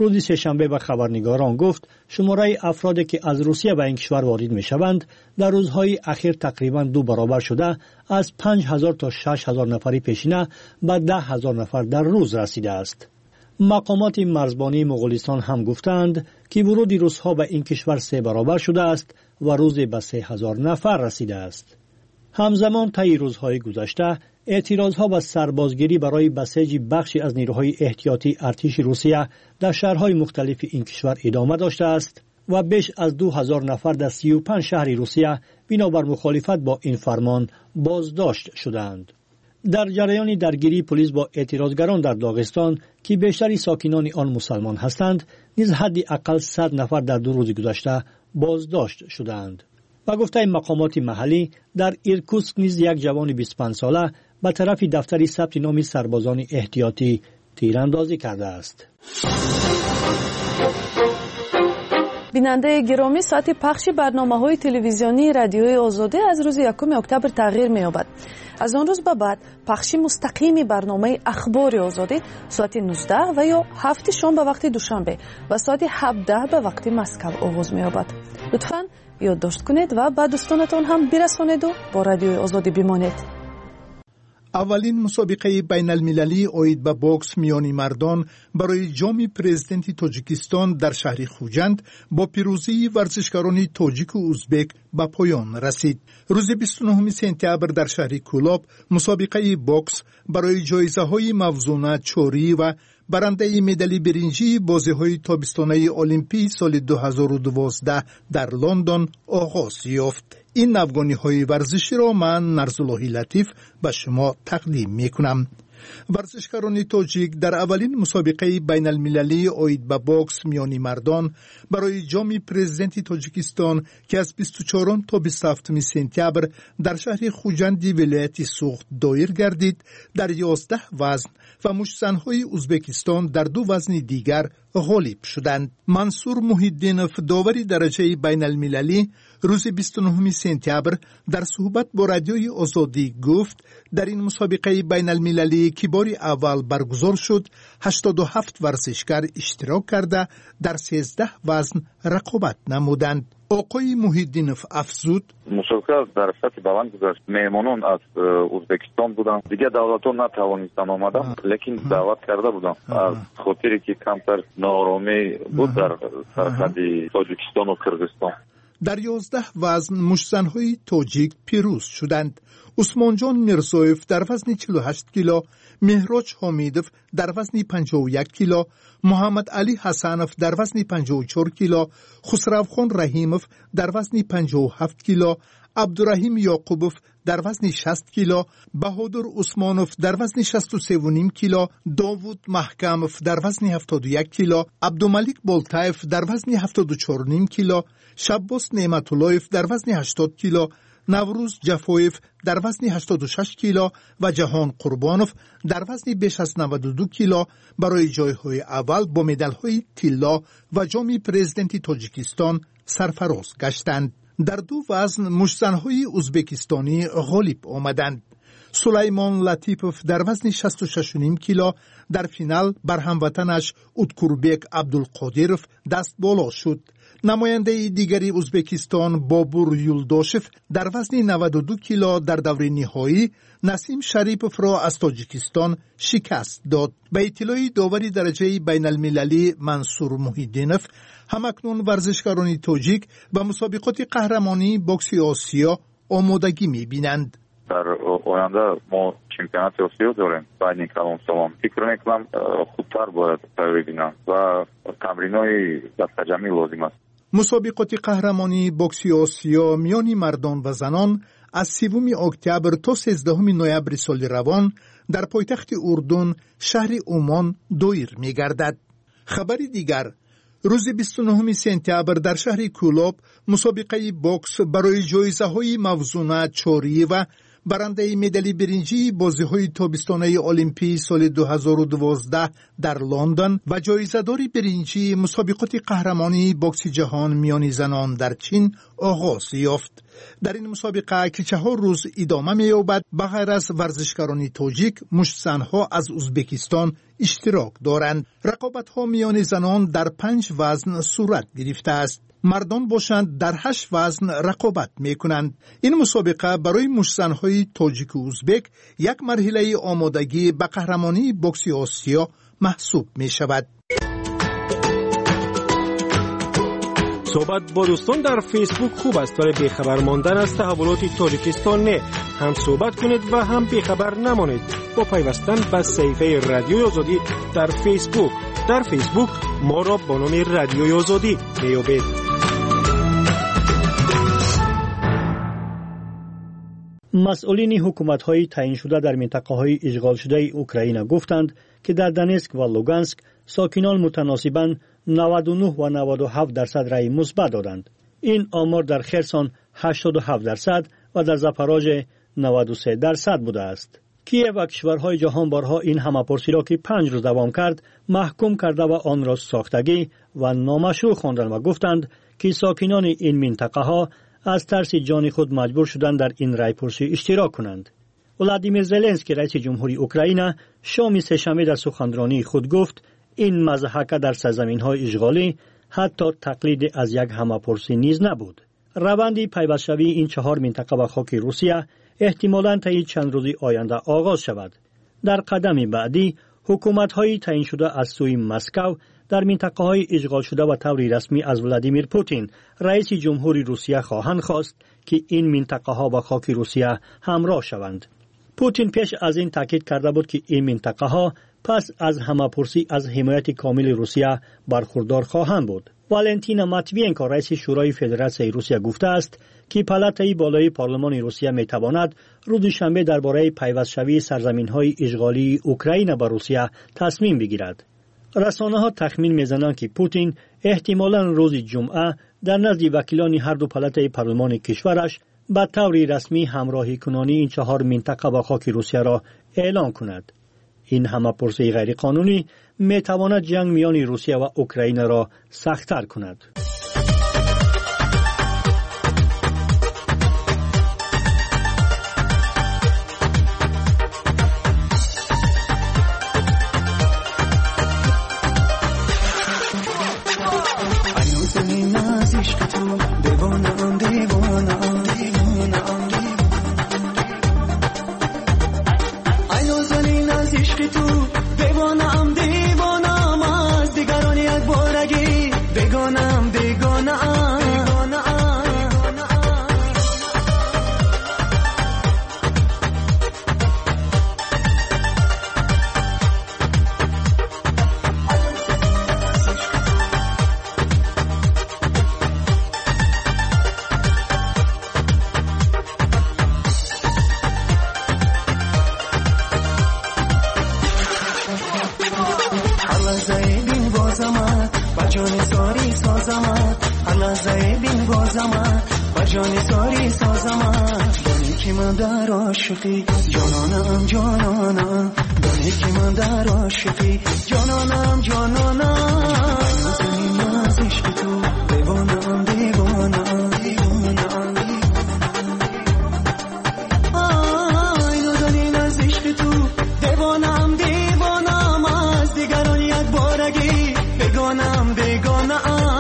روز سه‌شنبه به خبرنگاران گفت شماره افرادی که از روسیه به این کشور وارد می شوند در روزهای اخیر تقریباً 2 برابر شده از 5000 تا 6000 نفری پیشینه به 10000 نفر در روز رسیده است. مقامات مرزبانی مغولستان هم گفتند که ورود روس‌ها به این کشور 3 برابر شده است و روزی به 3000 نفر رسیده است. همزمان طی روزهای گذشته اعتراضها به سربازگیری برای بسیج بخشی از نیروهای احتیاطی ارتش روسیه در شهرهای مختلف این کشور ادامه داشته است و بیش از 2000 نفر در 35 شهر روسیه بنابر مخالفت با این فرمان بازداشت شدند. در جریان درگیری پلیس با اعتراضگران در داغستان که بیشتر ساکنان آن مسلمان هستند نیز حداقل 100 نفر در 2 روز گذشته بازداشت شدند. و گفته مقامات محلی در ایرکوتسک نیز یک جوان 25 ساله به طرف دفتر ثبت نام سربازان احتیاطی تیراندازی کرده است. بیننده گرامی، ساعت پخش برنامه‌های تلویزیونی رادیوی آزادی از روز 1 اکتبر تغییر می‌یابد. از آن روز به بعد پخش مستقیم برنامه اخبار آزادی ساعت 19 و یا 7 شام به وقت دوشنبه و ساعت 17 به وقت مسکو آغاز می‌یابد. لطفاً یادداشت کنید و به دوستانتان هم برسانید و با رادیوی آزادی بمانید. اولین مسابقه بین المللی اوید به بوکس میانی مردان برای جام پرزیدنت تاجیکستان در شهر خوجند با پیروزی ورزشکاران تاجیک و ازبک به پایان رسید. روز 29 سپتامبر در شهر کولاب مسابقه بوکس برای جایزه های موزونه چوری و برنده مدال برنجی بازی‌های تابستانه المپی سال 2012 در لندن آغاز یافت. این نوگانی‌های ورزشی را من نرزاللهی لطیف به شما تقدیم می‌کنم. ورزشکاران تاجیک در اولین مسابقه بین المللی اوید به بوکس میانی مردان برای جام پرزیدنت تاجیکستان که از 24 تا 27 سپتامبر در شهر خوجند ولایت سوخت دایر گردید در 11 وزن و مشت‌زن‌های ازبکستان در 2 وزن دیگر غالب شدند. منصور محی‌الدینوف داور درجه بین المللی روز 29 سپتامبر در صحبت با رادیوی آزادی گفت در این مسابقه بین المللی که بار اول برگزار شد 87 ورزشکار اشتراک کرده در 13 وزن رقابت نمودند. آقای محی‌الدینوف افزود مسابقه در سطح بلند گذشت. میهمانان از ازبکستان بودند. دیگه دولت‌ها نتوانستند آمدن لیکن دعوت کرده بودند. از خاطری که کمتر نارامی بود در سرحد تاجیکستان و قرقیزستان. در 11 وزن مشت‌زن‌های تاجیک پیروز شدند. عثمان جان میرزایف در وزن 48 کیلو، مهراج حمیدوف در وزن 51 کیلو، محمد علی حسنوف در وزن 54 کیلو، خسروخان رحیموف در وزن 57 کیلو، عبدالرحیم یعقوبوف در وزن 60 کیلو، بهادر عثمانوف در وزن 63.5 کیلو، داوود محکموف در وزن 71 کیلو، عبدالملک بولتایف در وزن 74.5 کیلو، شباس نعمت‌اللهیف در وزن 80 کیلو، نوروز جفایف در وزن 86 کیلو و جهان قربانوف در وزن بیش از 92 کیلو برای جایهای اول با مدال‌های طلا و جام پرزیدنت تاجیکستان سرفراز گشتند. در 2 وزن مشت‌زن‌های ازبکستانی غالب آمدند. سلیمان لطیفوف در وزن 66.5 کیلو در فینال بر هموطنش اتکوربک عبدالقادیروف دست بالا شد. نماینده دیگری ازبکستان بابور یولداشف در وزن 92 کیلو در دور نهایی نسیم شریپوف را از تاجیکستان شکست داد. به اطلاع داوری درجه بین المللی منصور محی‌الدینوف همکنون ورزشکاران تاجیک به مسابقات قهرمانی بوکس آسیا آمادگی می‌بینند. در آینده ما چمپیونات آسیا داریم. بین کلام سلام فکر می‌کنم خوبتر باید ببینم و تمرین‌های دستجمعی لازم است. مسابقات قهرمانی بوکس آسیا میان مردان و زنان از 3 اکتبر تا 13 نوامبر سال روان در پایتخت اردن شهر عمان دایر می‌گردد. خبری دیگر روز 29 سپتامبر در شهر کولاب مسابقه بوکس برای جایزه‌های موزونه چوری و برنده مدال برنجی بازی‌های تابستانه المپی سال 2012 در لندن و جایزه‌دار برنجی مسابقات قهرمانی بوکس جهان میان زنان در چین آغاز یافت. در این مسابقه که 4 روز ادامه می‌یابد، بغیر از ورزشکاران تاجیک، مشت‌زن‌ها از ازبکستان اشتراک دارند. رقابت‌ها میان زنان در 5 وزن صورت گرفته است. مردان باشند در 8 وزن رقابت می‌کنند. این مسابقه برای مشت‌زن‌های تاجیک و ازبک یک مرحله آمادگی به قهرمانی بوکس آسیا محسوب می‌شود. صحبت با دوستان در فیسبوک خوب است، ولی بیخبر ماندن از تحولات تاجیکستان نه. هم صحبت کنید و هم بیخبر نمانید با پیوستن به صفحه رادیوی آزادی در فیسبوک. در فیسبوک ما را با نام رادیوی آزادی میابید. مسئولین حکومت‌های تعیین شده در منطقه‌های اشغال شده اوکراین گفتند که در دونسک و لوگانسک ساکنان متناسباً 99 و 97% رأی مثبت دادند. این آمار در خرسون 87% و در زاپاروژه 93% بوده است. کیف و کشورهای جهان بارها این همه‌پرسی را که 5 روز دوام کرد محکوم کرده و آن را ساختگی و نامشروع خواندند و گفتند که ساکنان این منطقه‌ها از ترس جان خود مجبور شدند در این رأی‌پرسی اشتراک کنند. ولادیمیر زلنسکی رئیس جمهوری اوکراین شام سه‌شنبه در سخنرانی خود گفت این مضحکه در سرزمین‌های اشغالی حتی تقلید از یک همه‌پرسی نیز نبود. روند پیوست‌شوی این 4 منطقه به خاک روسیه احتمالاً طی چند روزی آینده آغاز شود. در قدم بعدی حکومت‌های تعیین شده از سوی مسکو در منطقه‌های اشغال شده و طور رسمی از ولادیمیر پوتین رئیس جمهوری روسیه خواهند خواست که این منطقه‌ها با خاک روسیه همراه شوند. پوتین پیش از این تاکید کرده بود که این منطقه‌ها پس از همه‌پرسی از حمایت کامل روسیه برخوردار خواهند بود. والنتینا ماتوینکو رئیس شورای فدراسیون روسیه گفته است که پالاتای بالای پارلمان روسیه می‌تواند روز شنبه درباره پیوست‌شوی سرزمین‌های اشغالی اوکراین با روسیه تصمیم بگیرد. رسانه‌ها تخمین می‌زنند که پوتین احتمالاً روز جمعه در نزد وکیلان هر دو پالاتای پارلمان کشورش به طور رسمی همراهی کنانی این 4 منطقه با خاک روسیه را اعلام کند. این همه‌پرسی غیرقانونی می‌تواند جنگ میان روسیه و اوکراین را سخت‌تر کند. جانانم جانانم دانی که من در عاشقی جانانم جانانم زمین از عشق تو دیوانم دیوانم دیوانم اینو دانی از عشق تو دیوانم دیوانم از دیگران یک بارگی بگانم بگانم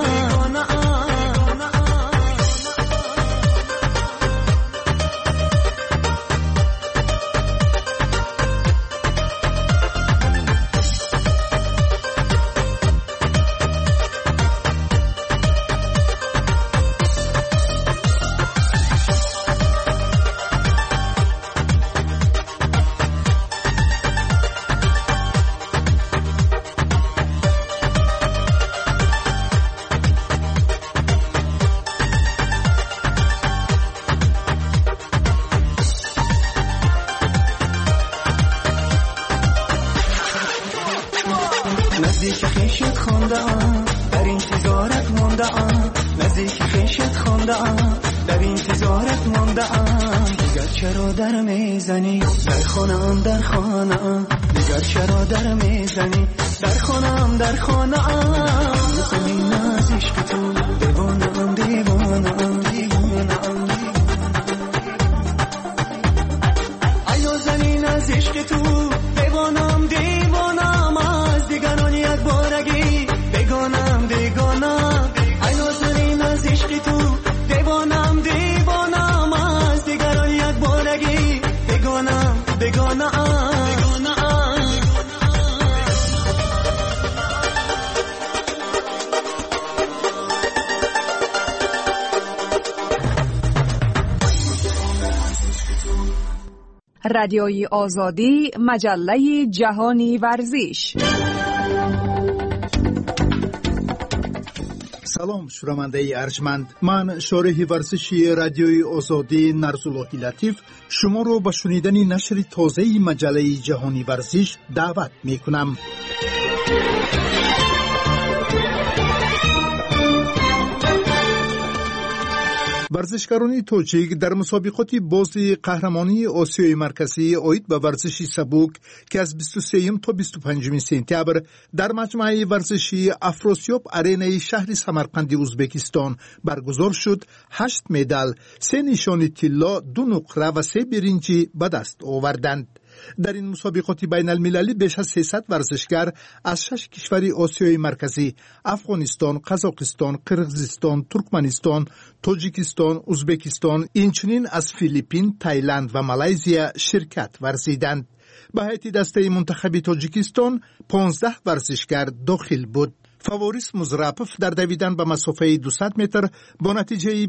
نزدیک خیشت خوندم در انتظارت موندم نزدیک خیشت خوندم در انتظارت موندم دیگر چرا در میزنی در خانم در خانم دیگر چرا در میزنی در خانم در خانم زمین از عشق تو دیوانم دیوانم دیوانم بگانه رادیوی آزادی، مجله جهانی ورزش. سلام شنونده ارجمند، من شارح ورزشی رادیوی آزادی نرزاللهی لطیف شما رو به شنیدن نشر تازه مجله جهانی ورزش دعوت می کنم. ورزشکاران تاجیک در مسابقات بازی قهرمانی آسیای مرکزی اید به ورزش سبک که از 23 تا 25 سپتامبر در مجمع ورزشی افراسیاب آرینای شهر سمرقند ازبکستان برگزار شد، 8 مدال، 3 نشان طلا، 2 نقره و 3 برنجی به دست آوردند. در این مسابقات بین المللی بیش از 300 ورزشکار از 6 کشور آسیای مرکزی، افغانستان، قزاقستان، قرغیزستان، ترکمنستان، تاجیکستان، ازبکستان، اینچنین از فیلیپین، تایلند و مالزیا شرکت ورزیدند. به هیئت دسته منتخب تاجیکستان 15 ورزشکار داخل بود. فاوریس مزرپف در دویدن به مسافه 200 متر با نتیجه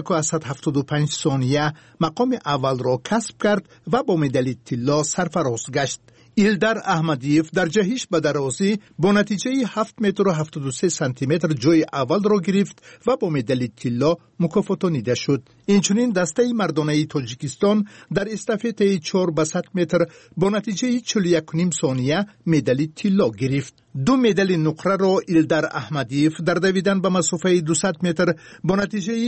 21.75 ثانیه مقام اول را کسب کرد و با مدال طلا سرفراز گشت. ایلدار احمدیف در جهش به درازی با نتیجه 7 متر و 73 سانتی متر جای اول را گرفت و با مدال طلا مکافاتانیده شد. اینچنین دسته مردانه تاجیکستان در استافته 4 به 100 متر با نتیجه 41.5 ثانیه مدال طلا گرفت. 2 مدال نقره را ایلدار احمدیف در دویدن به مسافه 200 متر با نتیجه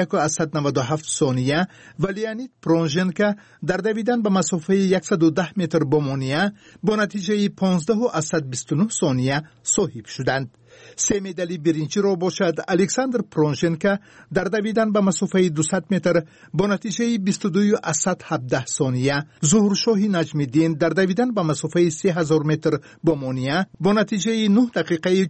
21.97 ثانیه و لیانید پرونژنکا در دویدن به مسافه 110 متر با مونیه با نتیجه 15.29 ثانیه صاحب شدند. 3 مدال برنجی را باشد الکساندر پرونژنکا در دویدن به مسافه 200 متر با نتیجه 22.17 ثانیه، ظهورشاه نجمی‌الدین در دویدن به مسافه 3000 متر با مونیه با نتیجه 9 دقیقه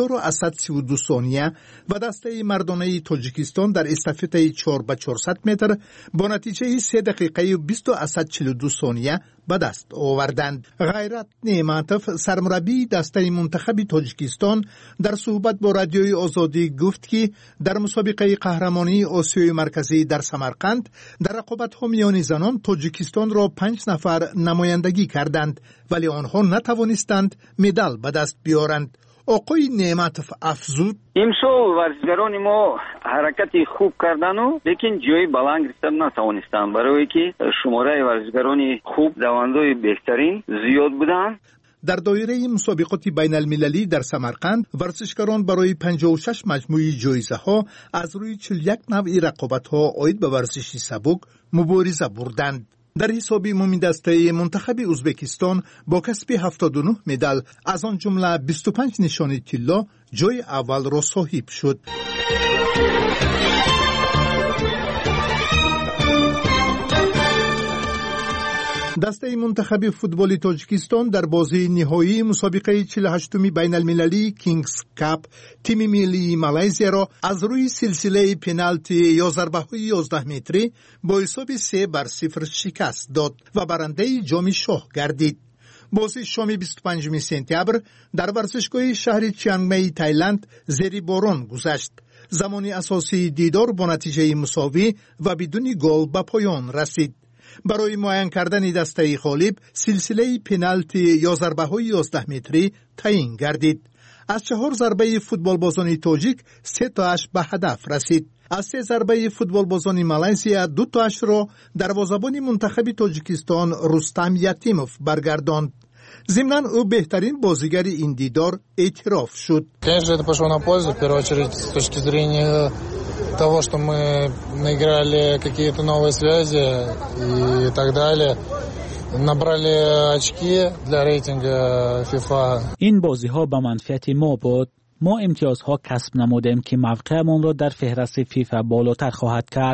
44.32 ثانیه و دسته مردانه تاجیکستان در استافته 4 به 400 متر با نتیجه 3 دقیقه 20.42 ثانیه به دست آوردند. غیرت نعمتوف سرمربی دسته منتخب تاجیکستان در صحبت با رادیوی آزادی گفت که در مسابقه قهرمانی آسیای مرکزی در سمرقند در رقابت‌ها میان زنان تاجیکستان را 5 نفر نمایندگی کردند ولی آنها نتوانستند مدال به دست بیارند. آقای نعمتوف افزود: امسال ورزشکاران ما حرکت خوب کردن و لیکن جای بلند گرفتن نتوانستند، برای که شماره ورزشکاران خوب دوندای بهترین زیاد بودند. در دایره مسابقات بین المللی در سمرقند ورزشکاران برای 56 مجموعه جایزه ها از روی 41 نوع رقابت ها آید به ورزش سبک مبارزه بردند. در حساب عمومی دسته منتخب ازبکستان با کسب 79 مدال از آن جمله 25 نشان طلا جای اول را صاحب شد. دسته منتخب فوتبال تاجیکستان در بازی نهایی مسابقه 48 بین المللی کینگز کاپ تیم ملی مالزیا را از روی سلسله پنالتی یا ضربه‌های 11 متری با حساب 3-0 شکست داد و برنده جام شاه گردید. بازی شام 25 سپتامبر در ورزشگاه شهر چیانگمای تایلند زیر باران گذشت. زمان اساسی دیدار با نتیجه مساوی و بدون گل به پایان رسید. برای معین کردن دسته غالب سلسله پنالتی یا ضربه‌های 11 متری تعیین گردید. از 4 ضربه فوتبال بازان تاجیک 3 تاش به هدف رسید. از 3 ضربه فوتبال بازان مالزیا 2 تاش را دروازه‌بان منتخب تاجیکستان رستم یتیموف برگرداند. ضمناً او بهترین بازیگر این دیدار اعتراف شد. того, что мы наиграли какие-то новые связи и так далее, набрали очки для рейтинга FIFA. این بازی‌ها به منفعت ما بود. ما امتیازها کسب نمودیم که موقعمون را در فهرست فیفا بالاتر خواهد کرد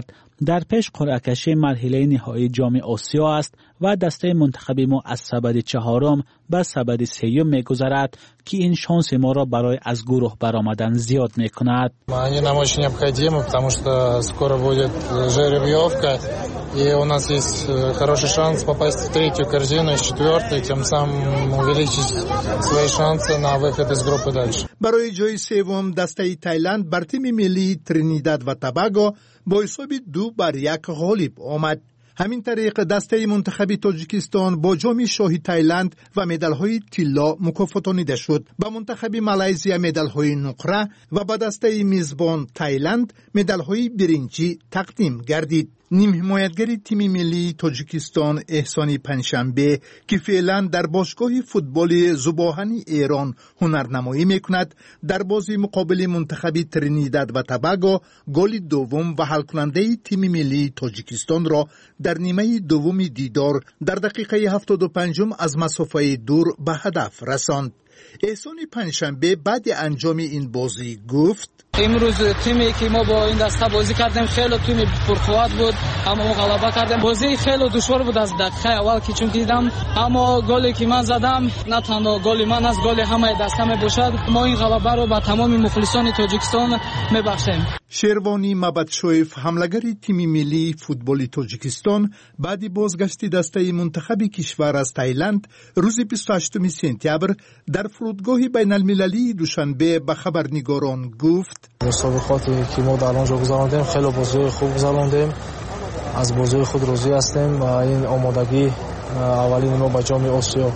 در پیش قرعه کشی مرحله نهایی جام آسیا است و دسته منتخب ما از سبد چهارم به سبد سیوم می‌گذرد که این شانس ما را برای از گروه برآمدن زیاد می‌کند. Они нам очень необходимы, потому что скоро будет жеребьевка, и у нас есть хороший шанс попасть в третью корзину из четвертой, тем самым увеличить свои шансы на выход из группы дальше. برای جای سوم دسته تایلند بر تیم ملی ترینیداد و توباگو با حساب 2-1 غالب آمد. همین طریق دسته منتخب تاجیکستان با جام شاهی تایلند و مدال‌های طلا مکافاتانیده شد. با منتخب مالزیا مدال‌های نقره و با دسته میزبان تایلند مدال‌های برنجی تقدیم گردید. نیم حمایتگر تیم ملی تاجیکستان احسانی پنجشنبه که فعلا در باشگاه فوتبال زباهنی ایران هنرنمایی میکند، در بازی مقابل منتخب ترینیداد و توباگو گل دوم و حل کننده تیم ملی تاجیکستان را در نیمه دوم دیدار در دقیقه 75 از مسافه دور به هدف رساند. احسانی پنجشنبه بعد انجام این بازی گفت: امروز تیمی که ما با این دسته بازی کردیم خیلی تیم پرقوت بود، اما ما غلبه کردیم. بازی خیلی دشوار بود از دقیقه اول که چون دیدم، اما گلی که من زدم نه تنها گل من است، گل همه دسته می باشد. ما این غلبه رو با تمام مخلصان تاجیکستان میبخشیم. شیروانی مبدشویف حملگر تیم ملی فوتبال تاجیکستان بعد بازگشت دسته منتخب کشور از تایلند روز 28 سپتامبر در فرودگاه بین المللی دوشنبه به خبرنگاران گفت: مسابقاتی که ما در آنجا گذراندیم خیلی بازی خوب گذراندیم، از بازی خود راضی هستیم و این آمادگی اولین ما به جام آسیا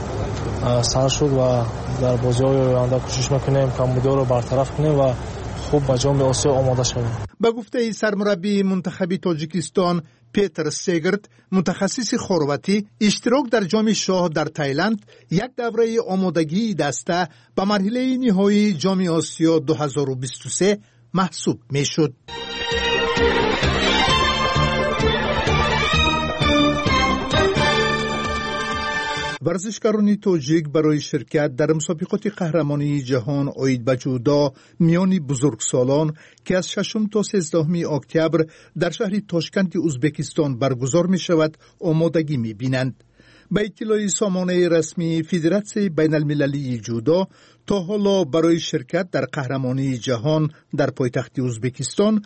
سر شد و در بازی‌های آینده کوشش می‌کنیم که مدار رو برطرف کنیم و خوب به جام آسیا آماده شویم. به گفته سرمربی منتخب تاجیکستان پیتر سیگرد، متخصص خرواتی، اشتراک در جام شاه در تایلند یک دوره آمادگی دسته به مرحله نهایی جام آسیا 2023 محسوب میشد. ورزشکاران تاجیک برای شرکت در مسابقات قهرمانی جهان عاید به جودو میان بزرگسالان که از 6 تا 13 اکتبر در شهر تاشکند ازبکستان برگزار می شود آمادگی می بینند. به اطلاع سامانه رسمی فدراسیون بین المللی جودو، تا حالا برای شرکت در قهرمانی جهان در پایتخت ازبکستان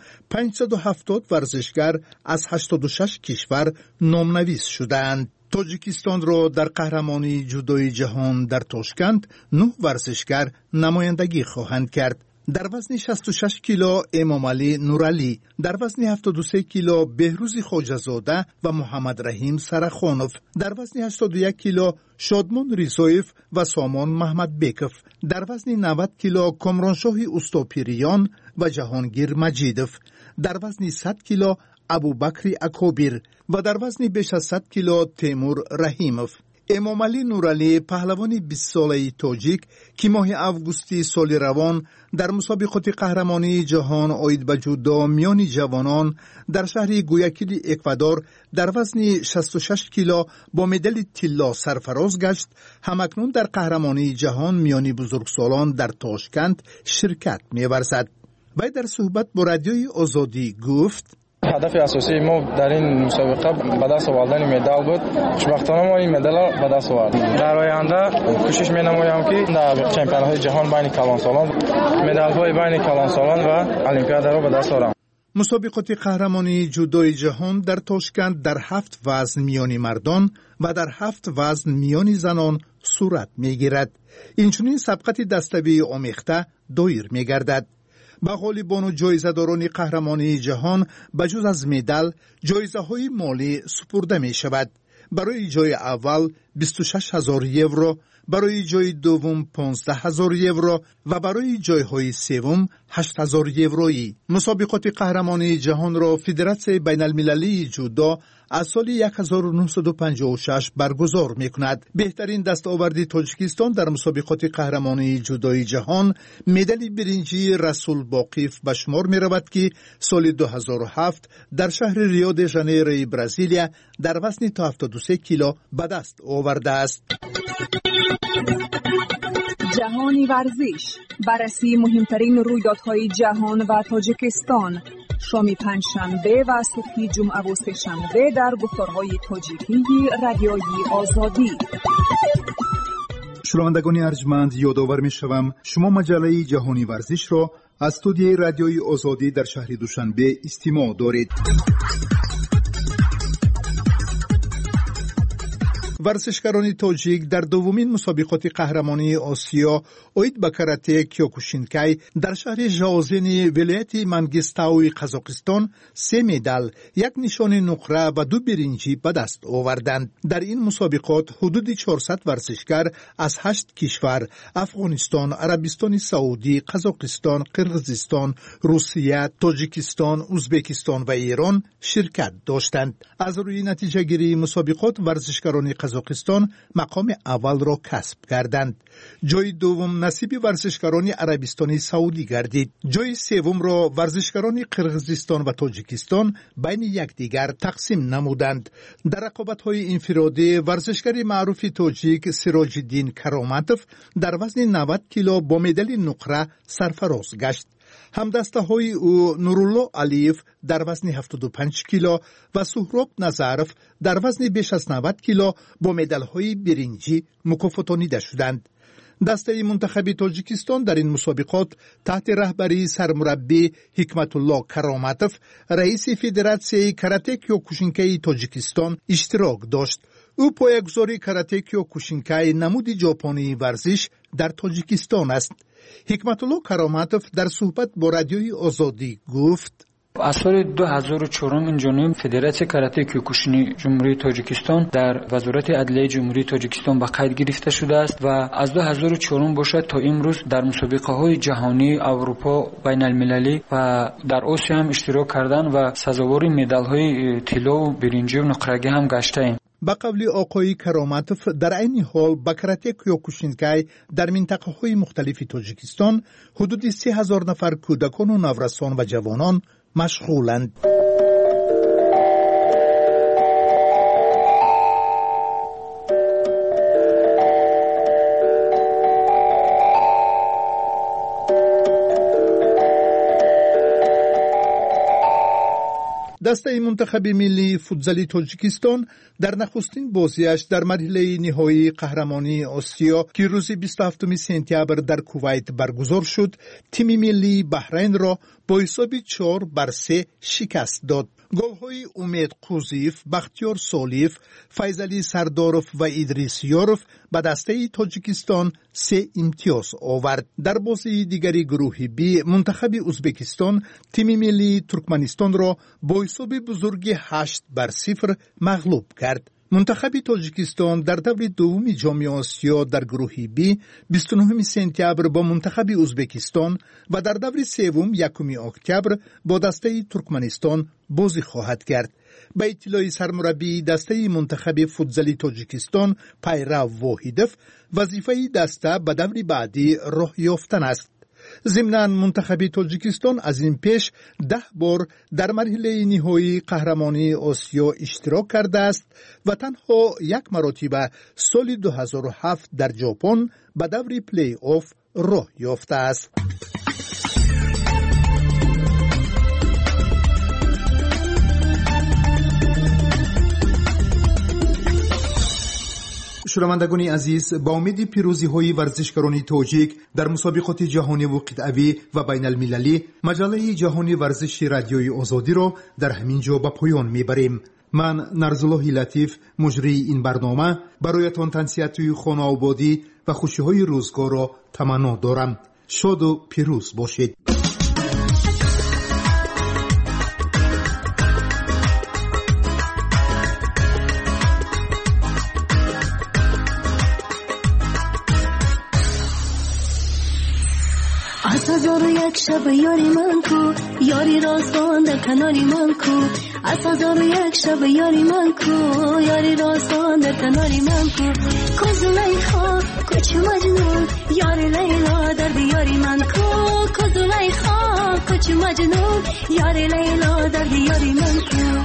570 ورزشکار از 86 کشور نامنویس شدند. تاجیکستان را در قهرمانی جودوی جهان در تاشکند 9 ورزشکار نمایندگی خواهند کرد. در وزن 66 کیلو امامعلی نورعلی، در وزن 73 کیلو بهروز خواجه‌زاده و محمد رحیم سرخانوف، در وزن 81 کیلو شادمان ریزایف و سامان محمد بیکف، در وزن 90 کیلو کامرانشاه استاپیریان و جهانگیر مجیدف، در وزن 100 کیلو ابوبکر اکوبیر و در وزن بیش از 100 کیلو تیمور رحیموف. امامعلی نورعلی پهلوان 20 ساله تاجیک که ماه اوگوست سال روان در مسابقات قهرمانی جهان عاید به جودو میان جوانان در شهر گویاکیل اکوادور در وزن 66 کیلو با مدال طلا سرفراز گشت، همکنون در قهرمانی جهان میان بزرگسالان در تاشکند شرکت می‌ورزد. و در صحبت با رادیوی آزادی گفت: هدف اساسی ما در این مسابقه به دست آوردن مدال بود. خوشبختانه ما این مدال را به دست آوردیم. در آینده کوشش می‌نمایم که در چمپیون‌های جهان بین کلانسالان مدال‌های بین کلانسالان و المپیاد را به دست آورم. مسابقات قهرمانی جودوی جهان در تاشکند در 7 وزن میانی مردان و در 7 وزن میانی زنان صورت می‌گیرد. اینچنین سبقت دسته‌ای آمیخته دایر می‌گردد. به غالبان و جایزه‌داران قهرمانی جهان بجز از مدال جایزه‌های مالی سپرده می شود. برای جای اول 26,000 یورو، برای جای دوم 15,000 یورو و برای جایهای سوم 8,000 یورویی. مسابقات قهرمانی جهان را فدراسیون بین المللی جودو از سال 1956 برگزار می کند. بهترین دستاورد تاجیکستان در مسابقات قهرمانی جودوی جهان مدال برنجی رسول باقیف به شمار می رود که سال 2007 در شهر ریو د ژانیرو برزیلیا در وزن تا 73 کیلو به دست آورده است. جهانی ورزش، بررسی مهمترین رویدادهای جهان و تاجیکستان، شام پنجشنبه و صبح جمعه و سه‌شنبه در گفتارهای تاجیکی رادیوی آزادی. شنوندگان ارجمند، یادآور می‌شوم شما مجله جهانی ورزش را از استودیوی رادیوی آزادی در شهر دوشنبه استماع دارید. ورزشکاران تاجیک در دومین مسابقات قهرمانی آسیا اوید به کاراته کیوکوشینکای در شهر ژاوزن ولایت منگیستاوی قزاقستان 3 مدال، 1 نشان نقره و 2 برنجی به دست آوردند. در این مسابقات حدود 400 ورزشکار از 8 کشور افغانستان، عربستان سعودی، قزاقستان، قرقیزستان، روسیه، تاجیکستان، ازبکستان و ایران شرکت داشتند. از روی نتیجه گیری مسابقات ورزشکاران قزاقستان مقام اول را کسب کردند. جای دوم نصیب ورزشکاران عربستان سعودی گردید. جای سوم را ورزشکاران قرقیزستان و تاجیکستان بین یکدیگر تقسیم نمودند. در رقابت‌های انفرادی ورزشکار معروف تاجیک سراج الدین کرامتوف در وزن 90 کیلو با مدال نقره سرفراز گشت. همدسته‌های او نورالله علیف در وزن 75 کیلو و سهراب نظرف در وزن بیش از 90 کیلو با مدال‌های برنجی مکافاتانیده شدند. دسته منتخب تاجیکستان در این مسابقات تحت رهبری سرمربی حکمت الله کرامتوف، رئیس فدراسیون کاراته کیوکوشینکای تاجیکستان اشتراک داشت. او پایه‌گذاری کاراته کیوکوشینکای نمود ژاپنی ورزش در تاجیکستان است. حکمت الله کرامتوف در صحبت با رادیوی آزادی گفت: از سال 2004 این جانب فدراسیون کاراته کیوکوشینی جمهوری تاجیکستان در وزارت عدلیه جمهوری تاجیکستان به قید گرفته شده است و از 2004 باشد تا امروز در مسابقه های جهانی، اروپا، بین المللی و در آسیا هم اشتراک کردن و سزاوار مدال های طلا و برنجی و نقرگی هم گشته ایم. با قبل آقای کرامتوف در این حال با کاراته کیوکوشینکای در منطقه های مختلف تاجیکستان حدود 3000 نفر کودکان و نوجوانان و جوانان مشغولند. دسته منتخب ملی فوتبال تاجیکستان در نخستین بازیش در مرحله نهایی قهرمانی آسیا که روز 27 سپتامبر در کویت برگزار شد، تیم ملی بحرین را با حساب 4-3 شکست داد. گل‌های امید قوزیف، بختیار سالیف، فیضعلی سرداروف و ادریس یاروف به دسته تاجیکستان 3 امتیاز آورد. در بازی دیگری گروه بی، منتخب ازبکستان تیم ملی ترکمنستان را با حساب بزرگ 8-0 مغلوب کرد. منتخب تاجیکستان در دور دوم جام آسیا در گروه بی 29 سپتامبر با منتخب ازبکستان و در دور سوم 1 اکتبر با دسته ترکمنستان بازی خواهد کرد. به اطلاع سرمربی دسته منتخب فوتبال تاجیکستان پیرو واحدوف، وظیفه دسته به دور بعدی راه یافتن است. ضمناً منتخب تاجیکستان از این پیش 10 بار در مرحله نهایی قهرمانی آسیا اشتراک کرده است و تنها 1 مرتبه سال 2007 در ژاپن به دور پلی آف راه یافته است. شنوندگان عزیز، با امید پیروزی های ورزشکاران تاجیک در مسابقات جهانی و قطعی و بین المللی، مجله جهانی ورزش رادیوی آزادی را در همین جا به پایان میبریم. من نرزالله لطیف، مجری این برنامه، برایتان تنصیحات خانه آبادی و خوشی های روزگار را تمنا دارم. شاد و پیروز باشید. هزار و یک شب یاری من کو، یاری راستان در کناری من کو. از هزار و یک شب یاری من کو، یاری راستان در کناری من کو. کو زلیخا کوچ مجنون، یاری لیلا در دیاری من کو. کو زلیخا کوچ مجنون، یاری لیلا در دیاری من کو.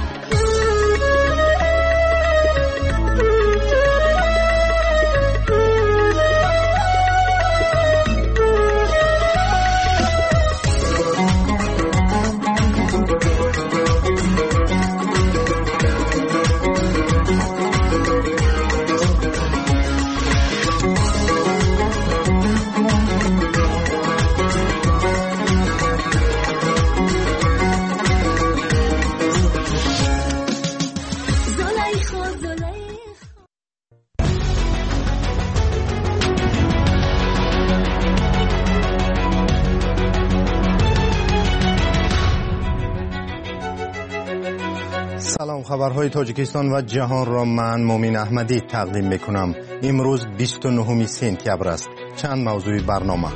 سلام، خبرهای تاجیکستان و جهان را من مومین احمدی تقدیم میکنم. امروز 29 سپتامبر است. چند موضوع برنامه.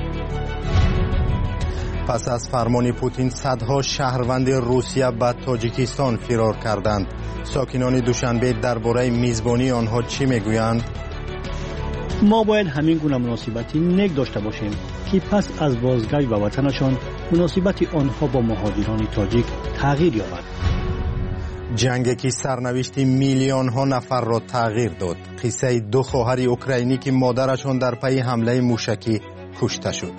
پس از فرمان پوتین صدها شهروند روسیه به تاجیکستان فرار کردند. ساکنان دوشنبه درباره میزبانی آنها چی میگویند؟ ما باید همین گونه مناسبتی نیک داشته باشیم که پس از بازگشت به وطنشان مناسبت آنها با مهاجران تاجیک تغییر یابد. جنگی که سرنوشت میلیون ها نفر را تغییر داد. قصه دو خواهر اوکراینی که مادرشان در پی حمله موشکی کشته شد.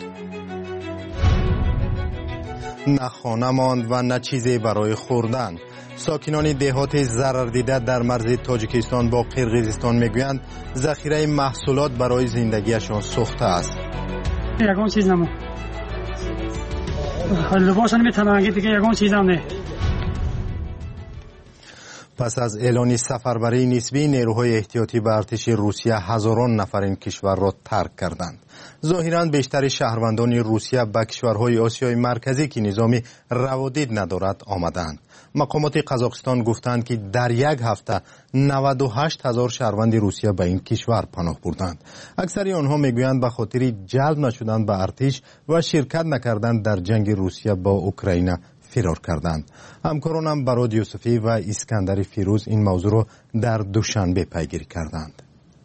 نه خانه ماند و نه چیزی برای خوردن. ساکنان دهات ضرر دیده در مرز تاجیکستان با قرقیزستان میگویند ذخیره محصولات برای زندگیشان سوخته است. یگان چیز نمو. لباسان میتونن دیگه یگان چیز هم نه. پس از اعلان سفربری نسبی، نیروهای احتیاطی به ارتش روسیه هزاران نفر این کشور را ترک کردند. ظاهراً بیشتر شهروندان روسیه به کشورهای آسیای مرکزی که نظام روادید ندارد آمدند. مقامات قزاقستان گفتند که در یک هفته 98,000 شهروند روسیه به این کشور پناه بردند. اکثر آنها میگویند به خاطر جلب نشدن به ارتش و شرکت نکردن در جنگ روسیه با اوکراین فرار کردند. همکارانم براد یوسفی و اسکندر فیروز این موضوع را در دوشنبه پیگیری کردند.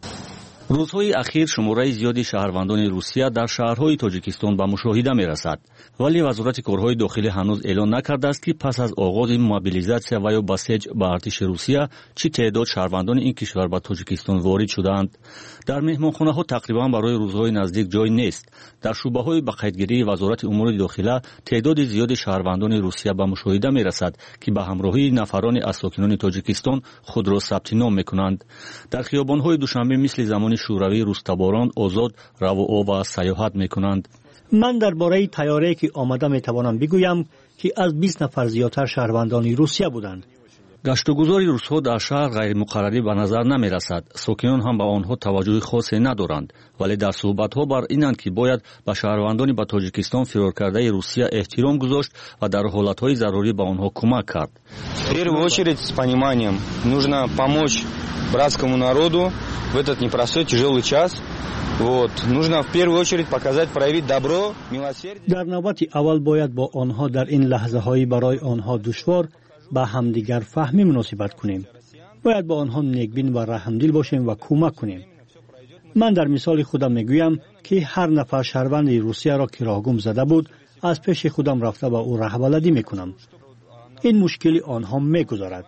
روزهای اخیر شماره زیادی شهروندان روسیه در شهرهای تاجیکستان به مشاهده می رسد، ولی وزارت کارهای داخلی هنوز اعلان نکرده است که پس از آغاز موبیلیزاسیا و یا بسیج به ارتش روسیه چه تعداد شهروندان این کشور به تاجیکستان وارد شدند. در مهمانخانه ها تقریبا برای روزهای نزدیک جای نیست. در شعبه های به قیدگیری وزارت امور داخلی تعداد زیاد شهروندان روسیه به مشاهده می رسد که به همراهی نفران از ساکنان تاجیکستان خود را ثبت نام می کنند. در خیابان‌های دوشنبه مثل زمان شوروی روستباران آزاد رو و سیاحت می کنند. من درباره طیاره‌ای که آمده می توانم بگویم که از 20 نفر زیادتر شهروندان روسیه بودند. گشتگذاری روس‌ها در شهر غیر مقرری به نظر نمی رسد. ساکنان هم به آنها توجه خاصی ندارند، ولی در صحبت‌ها بر اینند که باید به شهروندان به تاجیکستان فرار کرده روسیه احترام گذاشت و در حالت‌های ضروری به آنها کمک کرد. В первую очередь с пониманием нужно помочь братскому народу в этот непростой тяжелый час. Вот, нужно в первую очередь показать, проявить добро, милосердие. در نوبت اول باید با آنها در این لحظه‌های برای آنها دشوار با همدیگر فهمی مناسبت کنیم. باید با آنها نیکبین و رحمدل باشیم و کمک کنیم. من در مثال خودم میگویم که هر نفر شهروند روسیه را که راهگم زده بود از پیش خودم رفته و او رهبردی میکنم. این مشکلی آنها میگذارد.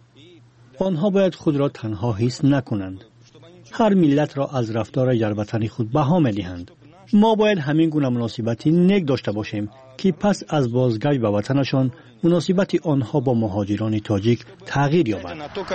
آنها باید خود را تنها حس نکنند. هر ملت را از رفتار جربتنی خود بها میدهند. ما باید همین گونه مناسبتی نیک داشته باشیم که پس از بازگشت به وطنشان مناسبت آنها با مهاجران تاجیک تغییر یابد.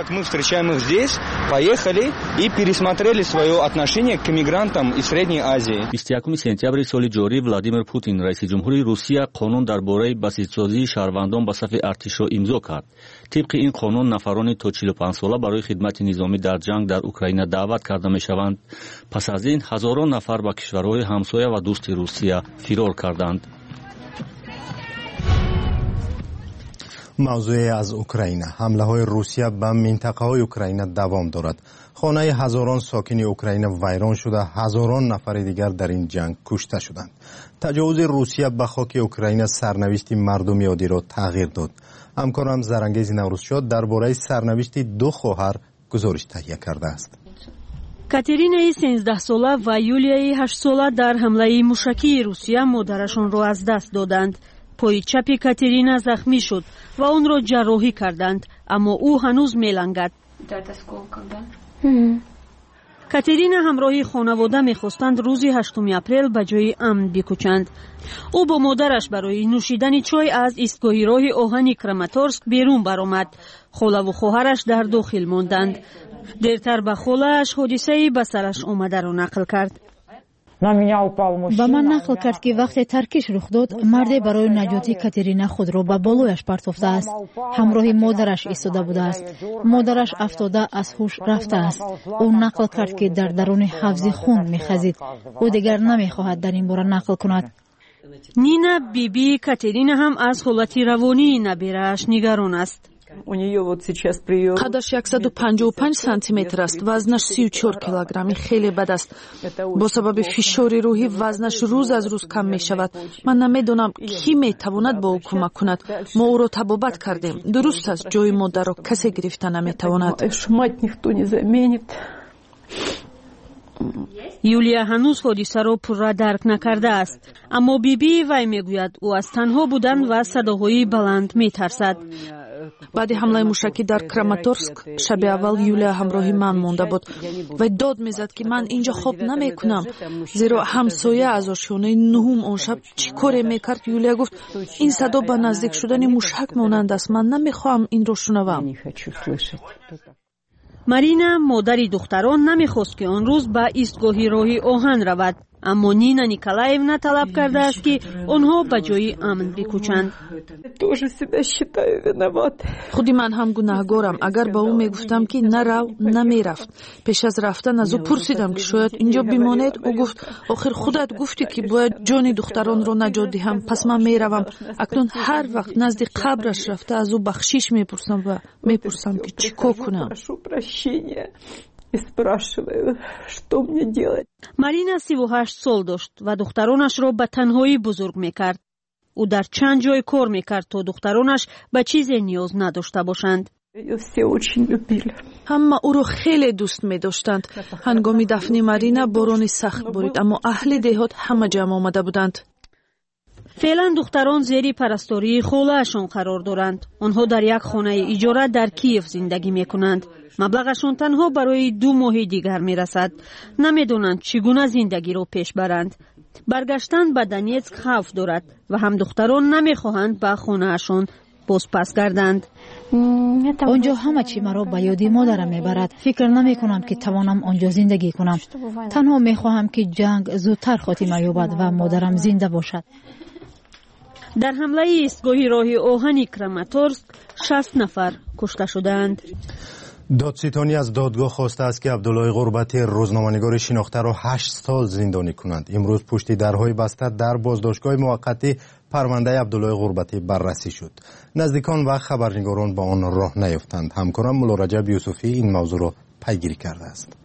Поехали и пересмотрели свое отношение к мигрантам из Средней Азии. 21 سپتامبر سال جاری ولادیمیر پوتین رئیس جمهوری روسیه قانون درباره بسیج‌سازی شهروندان به صف ارتش را امضا کرد. طبق این قانون نفرانی تا 45 ساله برای خدمت نظامی در جنگ در اوکراین دعوت کرده میشوند. پس از این هزاران نفر به کشورهای همسایه و دوست روسیه فرار کردند. موضوع از اوکراین. حمله های روسیه به منطقه های اوکراین دوام دارد. خانه هزاران ساکن اوکراین ویران شده، هزاران نفر دیگر در این جنگ کشته شدند. تجاوز روسیه به خاک اوکراین سرنوشت مردم عادی را تغییر داد. همکارم زرانگیز نوروزشاد درباره سرنوشت دو خواهر گزارش تهیه کرده است. کاترینای 13 ساله و یولیای 8 ساله در حمله موشکی روسیه مادرشان را از دست دادند. پای چپ کاترینا زخمی شد و آن را جراحی کردند، اما او هنوز میلنگد. کاترینا همراه خانواده میخواستند روز 8 اپریل به جای امن بکوچند. او با مادرش برای نوشیدن چای از ایستگاه راه آهن کراماتورسک بیرون برآمد. خاله و خواهرش در داخل ماندند. دیرتر به خاله‌اش حادثه‌ای به سرش آمده را نقل کرد. با من نقل کرد که وقتی ترکش رخ داد، مرد برای نجات کاترینا خود را به بالایش پرتافته است. همراه مادرش ایستاده بوده است. مادرش افتاده از هوش رفته است. او نقل کرد که در درون حوض خون می‌خزید. او دیگر نمی‌خواهد در این باره نقل کند. نینا بیبی کاترینا هم از حالت روانی نبیرش نگران است. قدش 155 سانتی متر است، وزنش 34 کیلوگرمی، خیلی بد است. با سبب فشار روحی وزنش روز از روز کم می شود. من نمیدونم کی می تواند با او کمک کند. ما او را طبابت کردیم. درست است، جای مادر را کسی گرفته نمی تواند. یولیا هنوز حادثه را پورا درک نکرده است، اما بیبی وی میگوید او از تنها بودن و صداهای بلند میترسد. بعد حمله موشکی در کراماتورسک شب اول یولیا همراه من مانده بود و داد میزد که من اینجا خواب نمیکنم، زیرا همسایه از آشیانه نهم آن شب چی کاری میکرد. یولیا گفت این صدا به نزدیک شدن موشک مانند است، من نمیخواهم این را شنوم. مارینا مادری دختران نمیخواست که آن روز به ایستگاهی راهی آهن رود، اما نینا نیکولایونا طلب کرده است که آنها به جای امن بکوچند. خودی من هم گناهگارم. اگر به او میگفتم که نرو نمیرفت. پیش از رفتن از او پرسیدم که شاید اینجا بماند. او گفت آخر خودت گفتی که باید جان دختران را نجات دهم، پس من میروم. اکنون هر وقت نزد قبرش رفته از او بخشش میپرسم و میپرسم که چیکار کنم. مارینا 38 سال داشت و دخترانش را به تنهایی بزرگ میکرد. او در چند جای کار میکرد تا دخترانش به چیزی نیاز نداشته باشند. همه او را خیلی دوست می داشتند. هنگام دفن مارینا باران سخت بارید، اما اهل دهات همه جمع آمده بودند. فعلا دختران زیر پرستاری خاله‌اشان قرار دارند. آنها در یک خانه اجاره در کیف زندگی میکنند. مبلغشان تنها برای 2 ماه دیگر میرسد. نمیدونند چگونه زندگی را پیش برند. برگشتن به دونیتسک خوف دارد و هم دختران نمیخواهند به خانه‌اشان بازپس گردند. آنجا همه چی مرا به یاد مادرم میبرد. فکر نمی کنم که توانم آنجا زندگی کنم. تنها میخواهم که جنگ زودتر خاتمه یابد و مادرم زنده باشد. در حمله ایستگاه راه آهنی کراماتورسک 60 نفر کشته شدند. دادستانی از دادگاه خواسته است که عبدالله غربتی روزنامه‌نگار شناخته را 8 سال زندانی کنند. امروز پشت درهای بسته در بازداشتگاه موقتی پرونده عبدالله غربتی بررسی شد. نزدیکان و خبرنگاران با آن راه نیفتند. همکارم مولا رجب یوسفی این موضوع را پیگیری کرده است.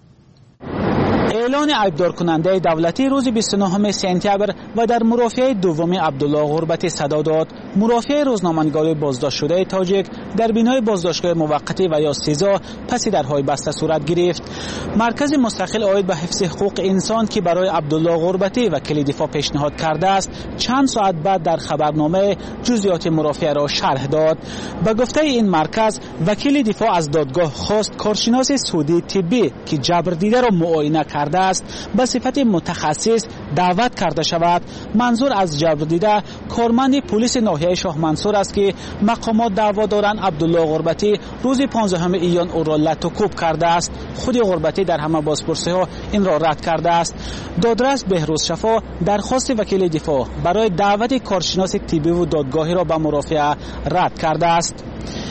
اعلان عیبدار کننده دولتی روز 29 سپتامبر و در مرافعه دوم عبدالله غربتی صدا داد. مرافعه روزنامه‌نگار بازداشت شده تاجیک در بینای بازداشتگاه موقتی و یا سزا پس درهای بسته صورت گرفت. مرکز مستقل عاید به حفظ حقوق انسان که برای عبدالله غربتی وکیل دفاع پیشنهاد کرده است چند ساعت بعد در خبرنامه جزئیات مرافعه را شرح داد. به گفته این مرکز وکیل دفاع از دادگاه خواست کارشناس سعودی طبی که جبر دیده را معاینه کرده است به صفت متخصص دعوت کرده شود. منظور از جبر دیده کارمند پلیس ناحیه شاه منصور است که مقامات دعوا دارند عبدالله غربتی روز 15 ایان او را لطوکوب کرده است. خود غربتی در همه بازپرسی‌ها این را رد کرده است. دادرس بهروز شفا درخواست وکیل دفاع برای دعوت کارشناس طبی و دادگاهی را به مرافعه رد کرده است.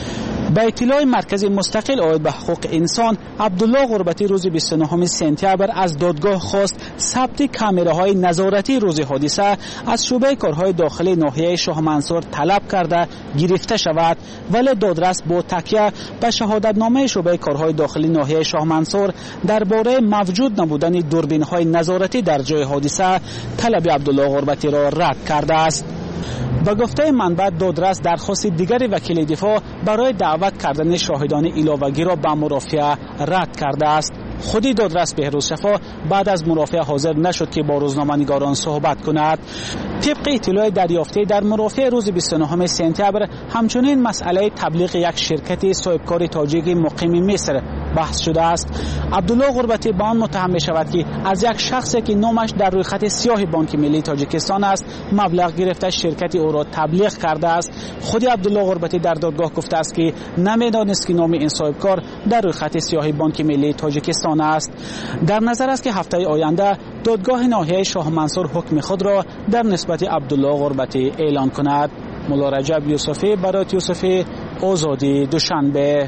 به اطلاع مرکز مستقل عاید به حقوق انسان عبدالله غربتی روز 29 سپتامبر از دادگاه خواست ثبت کامراهای نظارتی روز حادثه از شعبه کارهای داخلی ناحیه شاه منصور طلب کرده گرفته شود، ولی دادرس با تکیه به شهادتنامه شعبه کارهای داخلی ناحیه شاه منصور درباره موجود نبودن دوربین‌های نظارتی در جای حادثه طلب عبدالله غربتی را رد کرده است. با گفته منبع دادرس درخواست دیگر وکیل دفاع برای دعوت کردن شاهدان علاوه‌ای را به مرافعه رد کرده است. خودی دادرس بهروز شفا بعد از مرافعه حاضر نشد که با روزنامه‌نگاران صحبت کند. طبق اطلاع دریافته در مرافعه روز 29 سپتامبر همچنین مسئله تبلیغ یک شرکت صاحبکار تاجیک مقیم مصر بحث شده است. عبدالله غربتی به آن متهم می شود که از یک شخصی که نامش در روی خط سیاه بانک ملی تاجیکستان است مبلغ گرفته شرکت او را تبلیغ کرده است. خود عبدالله غربتی در دادگاه گفته است که نمیدانست که نام این صاحبکار در روی خط سیاه بانک ملی تاجیکستان است. در نظر است که هفته آینده دادگاه ناحیه شاه منصور حکم خود را در نسبت عبدالله غربتی اعلان کند. مولا رجب یوسفی برای یوسفی آزادی دوشنبه.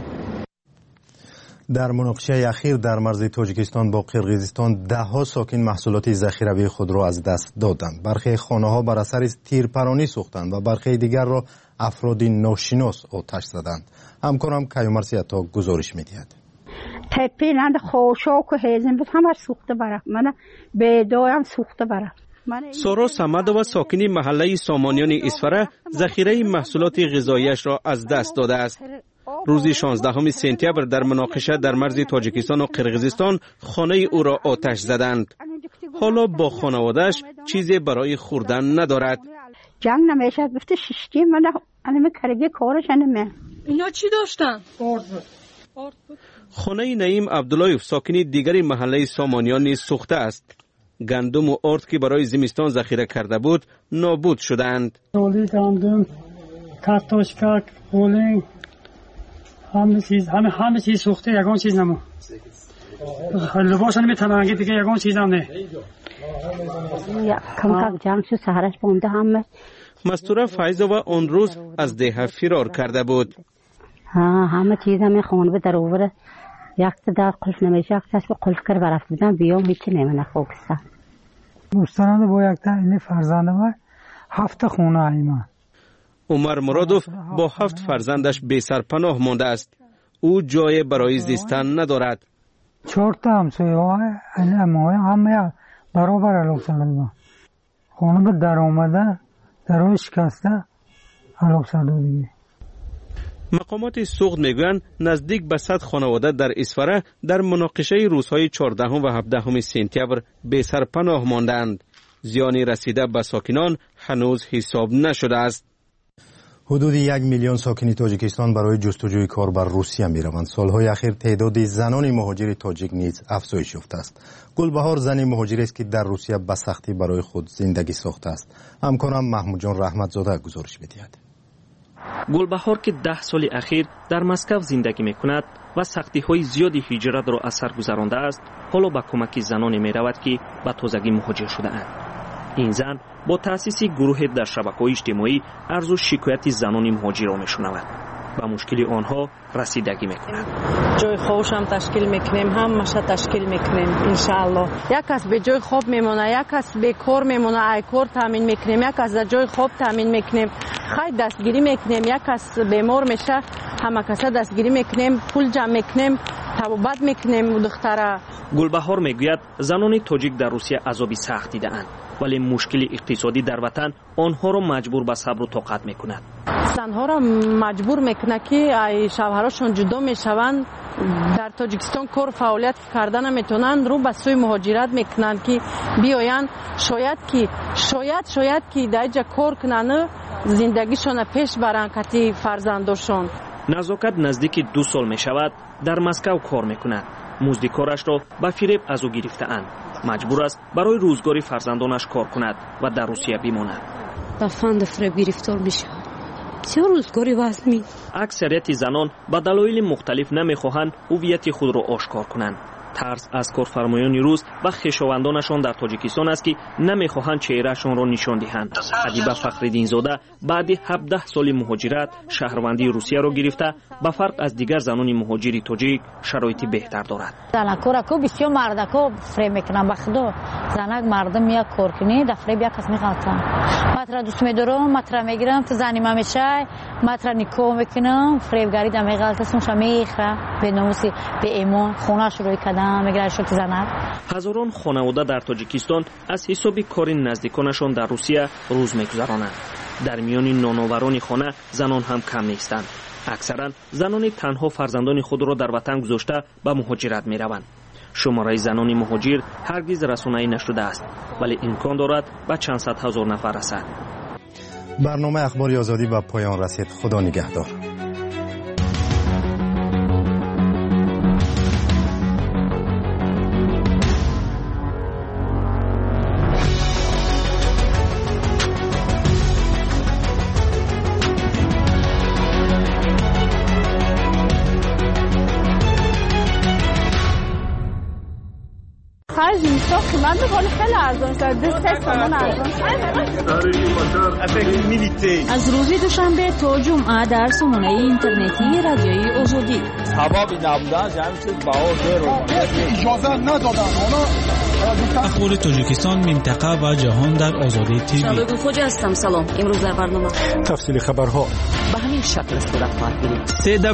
در مناقشه اخیر در مرز تاجیکستان با قرقیزستان ده‌ها ساکن محصولات ذخیروی خود را از دست دادند. برخی خانه‌ها بر اثر تیرپرانی سوختند و برخی دیگر را افراد ناشناس آتش زدند. همکارم کیومرثی عطا گزارش می‌دهد. تپیلند خوشاک و هیزم بود همه سوخته بره. من به دایم سوخته بره. سارا سمدووا ساکنی محله سامانیان اسفره ذخیره محصولات غذایی‌اش را از دست داده است. روز 16 سپتامبر در مناقشه در مرز تاجیکستان و قرقیزستان خانه او را آتش زدند. حالا با خانواده‌اش چیزی برای خوردن ندارد. جنگ نمیشه گفته ششتی من انم کرگی کارش انم. اینا چی داشتن؟ خانه نعیم عبداللهیف ساکنی دیگری محله سامانیان نیز سوخته است. گندم و آرد که برای زمستان ذخیره کرده بود نابود شدند. رولی گندم، کارتوشکا، پولینگ، همه چیز سوخته، یگان چیز نمون. لباس نمیتونن دیگه یگان چیز هم نه. کم جنگ شو سهرش بونده همه. مستوره فایزووا اون روز از ده فرار کرده بود. همه چیز همه خانه در اوره. یک در قلف نمیشه، یک تاش به قلف کر برفت بودن بیام هیچی نمیشه خوکسته. مستند با یک تا این فرزنده ما 7 خونه ایمان. عمر مرادوف با 7 فرزندش بی سرپناه مانده است. او جای برای زیستن ندارد. 4 تا همسایه های همه برابر علاق ساده ما. خانه به در آمده در شکسته علاق ساده دیگه. مقامات سوخت میگویند نزدیک به 100 خانواده در اسفره در مناقشه روزهای 14 و 17 سپتامبر بی سرپناه ماندند. زیانی رسیده به ساکنان هنوز حساب نشده است. حدود 1 میلیون ساکن تاجیکستان برای جستجوی کار بر روسیه می روند. سالهای اخیر تعداد زنان مهاجر تاجیک نیز افزایش یافته است. گلبهار زنی مهاجری است که در روسیه به سختی برای خود زندگی ساخته است. همکارم محمود جان رحمتزاده گزارش می‌دهد. گلبهار که 10 سال اخیر در مسکو زندگی می‌کند و سختی‌های زیادی هجرت را از سر گذرانده است، حالا با کمک زنانی می‌رود که به تازگی مهاجر شده‌اند. این زن با تأسیس گروه در شبکه‌های اجتماعی عرض و شکایت زنان مهاجر را می‌شنود. با مشکل آنها رسیدگی می‌کند. جای خوش هم تشکیل می‌کنیم، همش تشکیل می‌کنیم ان شاءالله. یک کس به جای خواب میمونه، یک کس بیکار میمونه، ای کار تامین می‌کنیم، یک کس در جای خواب تامین می‌کنیم، خیر دستگیری می‌کنیم، یک کس بیمار میشه، همه کسا دستگیری می‌کنیم، پول جمع می‌کنیم، طبابت می‌کنیم دختره. گلبهار میگوید زنان تاجیک در روسیه عذابی سخت دیده‌اند، ولی مشکل اقتصادی در وطن آنها را مجبور به صبر و طاقت می‌کند. زنها را مجبور میکنه که شوهراشون جدا میشوند، در تاجیکستان کار فعالیت کردن نمیتونن، رو به سوی مهاجرت میکنن که بیاین شاید که در اینجا کار کنن زندگیشون پیش برن کتی فرزنداشون. نزاکت نزدیک 2 سال میشود در مسکو کار میکند. مزد کارش را به فریب از او گرفته‌اند. مجبور است برای روزگاری فرزندانش کار کند و در روسیه بماند. در فند فریب گرفتار میشه. چه روزگاری واسمی؟ اکثریت زنان به دلایل مختلف نمیخواهند هویت خود را آشکار کنند. ترس از کارفرمایان روس و خویشاوندانشان در تاجیکستان است که نمیخواهند چهرهشان را نشان دهند. ادیبه فخرالدین زاده بعد 17 سال مهاجرت شهروندی روسیه را گرفته، به فرق از دیگر زنان مهاجر تاجیک شرایط بهتر دارد. زنکورکو بسیار مردکو فریب میکنن به خدا. زنک مردم میاد کار کنی در فریب یک کس میخواد. ماترا دوست میدارم، ماترا میگیرم تو زنیمه میشه، ماترا نیکو میکنم، فریبگری دم غلطش میخره به ناموسی به ایمان خونه‌اش روی کدام هزاران خانواده در تاجیکستان از حساب کار نزدیکانشان در روسیه روز میگذرانند. در میان نانآوران خانه زنان هم کم نیستند. اکثرا زنان تنها فرزندان خود را در وطن گذاشته به مهاجرت میروند. شماره زنان مهاجر هرگز رسانه‌ای نشده است، ولی امکان دارد به چند صد هزار نفر رسد. برنامه اخبار آزادی به پایان رسید. خدا نگهدار. تا قیمت ولی خیلی ارزان شد. 3 تومن ارزان شد. از روز دوشنبه تا جمعه در سامانه اینترنتی رادیوی آزادی. سبب نبودن جمع شد بها زیر اجازه ندادن. اخبار تاجیکستان، منطقه و جهان در آزادی تیوی. شبگو خوجا هستم. سلام. امروز در برنامه تفصیل خبرها به همین شکل صورت خواهد گرفت.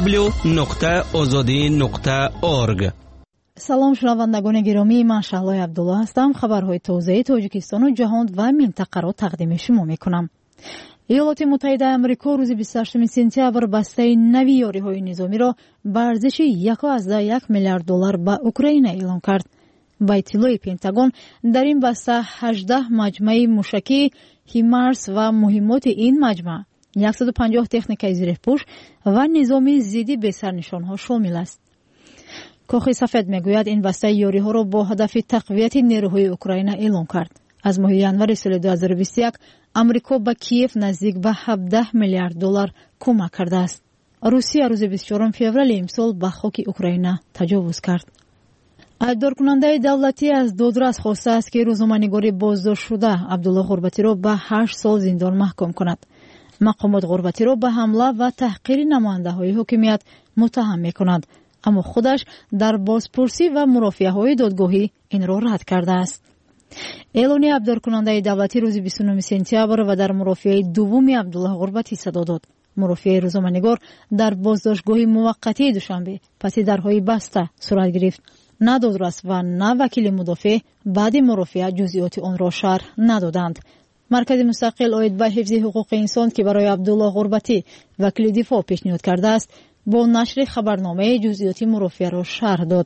www.azadi.org. سلام شنوندگان گرامی، من شهلای عبدالله هستم. خبرهای تازه تاجیکستان و جهان و منطقه را تقدیم شما میکنم. ایالات متحده آمریکا روز 28 سپتامبر بسته نوی یاریهای نظامی را به ارزش 1.1 میلیارد دلار به اوکراین اعلام کرد. با اطلاع پنتاگون در این بسته 18 مجمع موشکی هیمارس و مهمات این مجمع 150 تکنیک زیرپوش و نظامی ضد به سرنشانها شامل است. کاخ سفید میگوید این بسته یاریها را با هدف تقویت نیروهای اوکراین اعلام کرد. از ماه ژانویه سال 2021 آمریکا به کیف نزدیک به 17 میلیارد دلار کمک کرده است. روسیه روز 24 فوریه امسال به خاک اوکراین تجاوز کرد. ایدار کننده دولتی از دادرس خواسته است که روزنامه‌نگار بازداشت شده عبدالله غربتی را به 8 سال زندان محکوم کند. مقامات غربتی را به حمله و تحقیر نماینده‌های حکومت متهم می‌کند، اما خودش در بازپرسی و مرافعه‌های دادگاهی این را رد کرده است. اعلان ایدار کننده دولتی روز 29 سپتامبر و در مرافعه دوم عبدالله غربتی صدا داد. مرافعه روزنامه‌نگار در بازداشتگاه موقتی دوشنبه پس درهای بسته صورت گرفت. نه دادرس و نه وکیل مدافع بعد مرافعه جزئیات آن را شرح ندادند. مرکز مستقل آید به حفظ حقوق انسان که برای عبدالله غربتی وکیل دفاع پیشنهاد کرده است با نشر خبرنامه جزئیات مرافعه را شرح داد.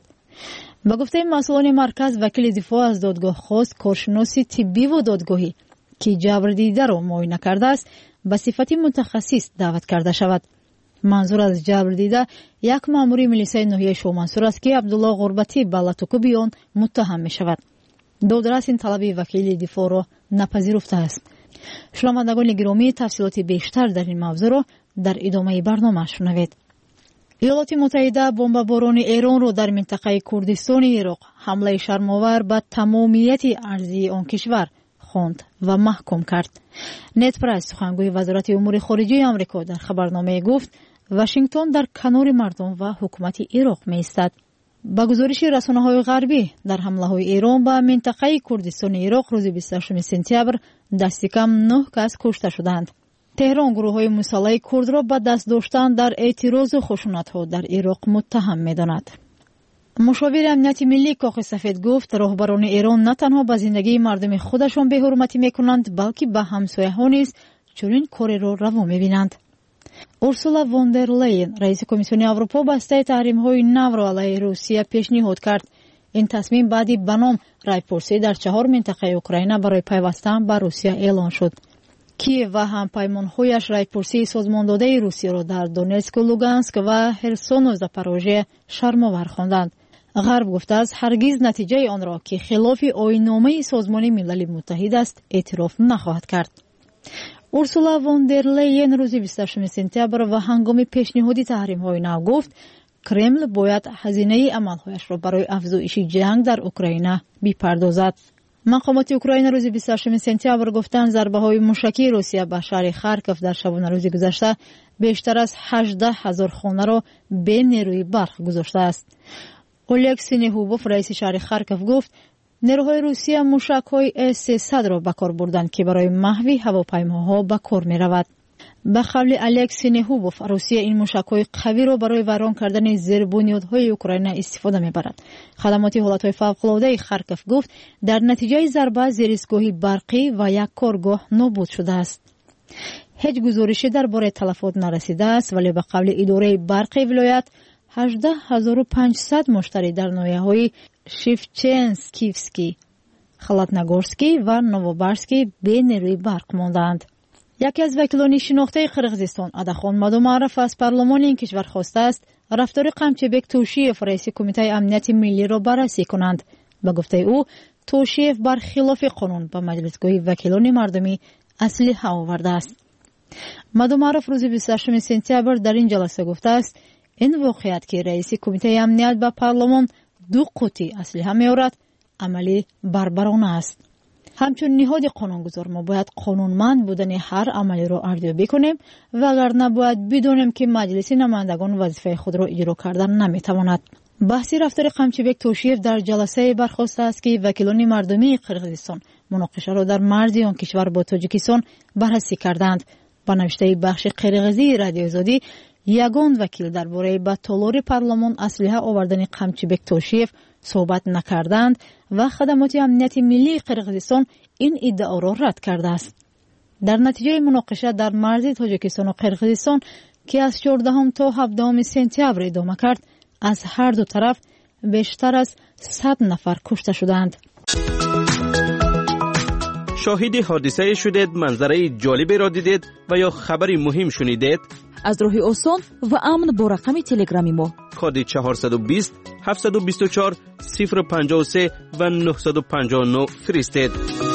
با گفته مسئولان مرکز، وکیل دفاع از دادگاه خواست کارشناس طبی و دادگاهی که جبر دیده را معاینه کرده است به صفت متخصص دعوت کرده شود. منظور از جبر دیده یک مأمور ملیسای ناحیه شومنصور است که عبدالله غربتی به لطوکوبی آن متهم می شود. دادرس این طلب وکیل دفاع را نپذیرفته است. شنوندگان گرامی، تفصیلات بیشتر در این موضوع را در ادامه برنامه شنوید. ایالات متحده بمباران ایران را در منطقه کردستان عراق حمله شرم‌آور به تمامیت ارضی آن کشور خواند و محکوم کرد. نت پرس سخنگوی وزارت امور خارجه آمریکا در خبرنامه گفت واشنگتن در کنار مردم و حکومت عراق می‌ایستد. با گزارش رسانه‌های غربی، در حمله‌های ایران به منطقه کردستان عراق روز 28 سپتامبر دست کم 9 کس کشته شدند. تهران گروه‌های مسلح کرد را به دست داشتن در اعتراض و خشونت‌ها در عراق متهم می‌داند. مشاور امنیت ملی کاخ سفید گفت راهبران ایران نه تنها به زندگی مردم خودشان بی‌حرمتی می‌کنند بلکه به همسایه‌ها نیز چنین کاری را روا می‌بینند. اورسولا وان در لیین رئیس کمیسیون اروپا بسته تحریم‌های نو را علیه روسیه پیشنهاد کرد. این تصمیم بعدی به نام رایپرسی در 4 منطقه اوکراین برای پیوستن به روسیه اعلان شد. کیف و همپیمان‌هایش رایپرسی سازمانداده روسیه را در دونتسک و لوگانسک و هرسون و زاپاروژه شرم‌آور خواندند. غرب گفته است هرگز نتیجه آن را که خلاف آیین‌نامه سازمان ملل متحد است اعتراف نخواهد کرد. اورسولا وان در لیین روز 28 سپتامبر و هنگام پیشنهاد تحریم‌های نو گفت کرمل باید هزینه عمل‌هایش را برای افزایش جنگ در اوکراین بپردازد. مقامات اوکراین روز 28 سپتامبر گفتند ضربه‌های موشکی روسیه به شهر خارکوف در شبانه روز گذشته بیشتر از 18,000 خانه را به نیروی برق گذاشته است. اولگ سینهوبوف رئیس شهر خارکوف گفت نیروهای روسیه موشک‌های S-300 را به کار بردند که برای محو هواپیماها به کار می‌رود. به قول الکس سینهوبوف روسیه این موشک‌های قوی را برای ویران کردن زیربنیادهای اوکراین استفاده می‌برد. خدمات حالت‌های فوق‌العاده خارکوف گفت در نتیجه ضربه زیرایستگاه برقی و یک کارگاه نابود شده است. هیچ گزارشی درباره تلفات نرسیده است، ولی به قول اداره برق ولایت 18,500 مشتری در ناحیه‌های شیفچنسکیفسکی، خلاتنگورسکی و نووبارسکی به نیروی برق ماندند. یکی از وکیلان شناخته قرغیزستان اداخان مادومعرف از پارلمان این کشور خواسته است رفتار قمچبک توشیف رئیس کمیته امنیت ملی را بررسی کنند. به گفته او توشیف برخلاف قانون به مجلسگاه وکیلان مردمی اسلحه آورده است. مادومعرف روز 28 سپتامبر در این جلسه گفته است این واقعیت که رئیس کمیته امنیت به پارلمان 2 قوطی اسلحه می‌آورد عملی بربرانه است. همچون نهاد قانونگذار ما باید قانونمند بودن هر عملی را ارزیابی کنیم وگرنه باید بدونیم که مجلس نمایندگان وظیفه خود را اجرا کردن نمیتواند. بحثی رفتار قمچیبک توشیف در جلسه برخواسته است که وکیلان مردمی قرقیزستان مناقشه را در مرز آن کشور با تاجیکستان بررسی کردند. با نوشته بخش قرقیزی رادیوی آزادی، یگان وکیل درباره به تالار پارلمان اسلحه آوردن قمچیبک توشیف صحبت نکردند و خدمات امنیت ملی قرقیزستان این ادعا را رد کرده است. در نتیجه مناقشه در مرز تاجیکستان و قرقیزستان که از 14 تا 17 سپتامبر ادامه کرد، از هر دو طرف بیشتر از 100 نفر کشته شدند. شاهد حادثه شدید، منظره جالبی را دیدید و یا خبری مهم شنیدید؟ از راه آسان و امن با رقم تلگرامی ما کد 420 724 053 و 959 فرستید.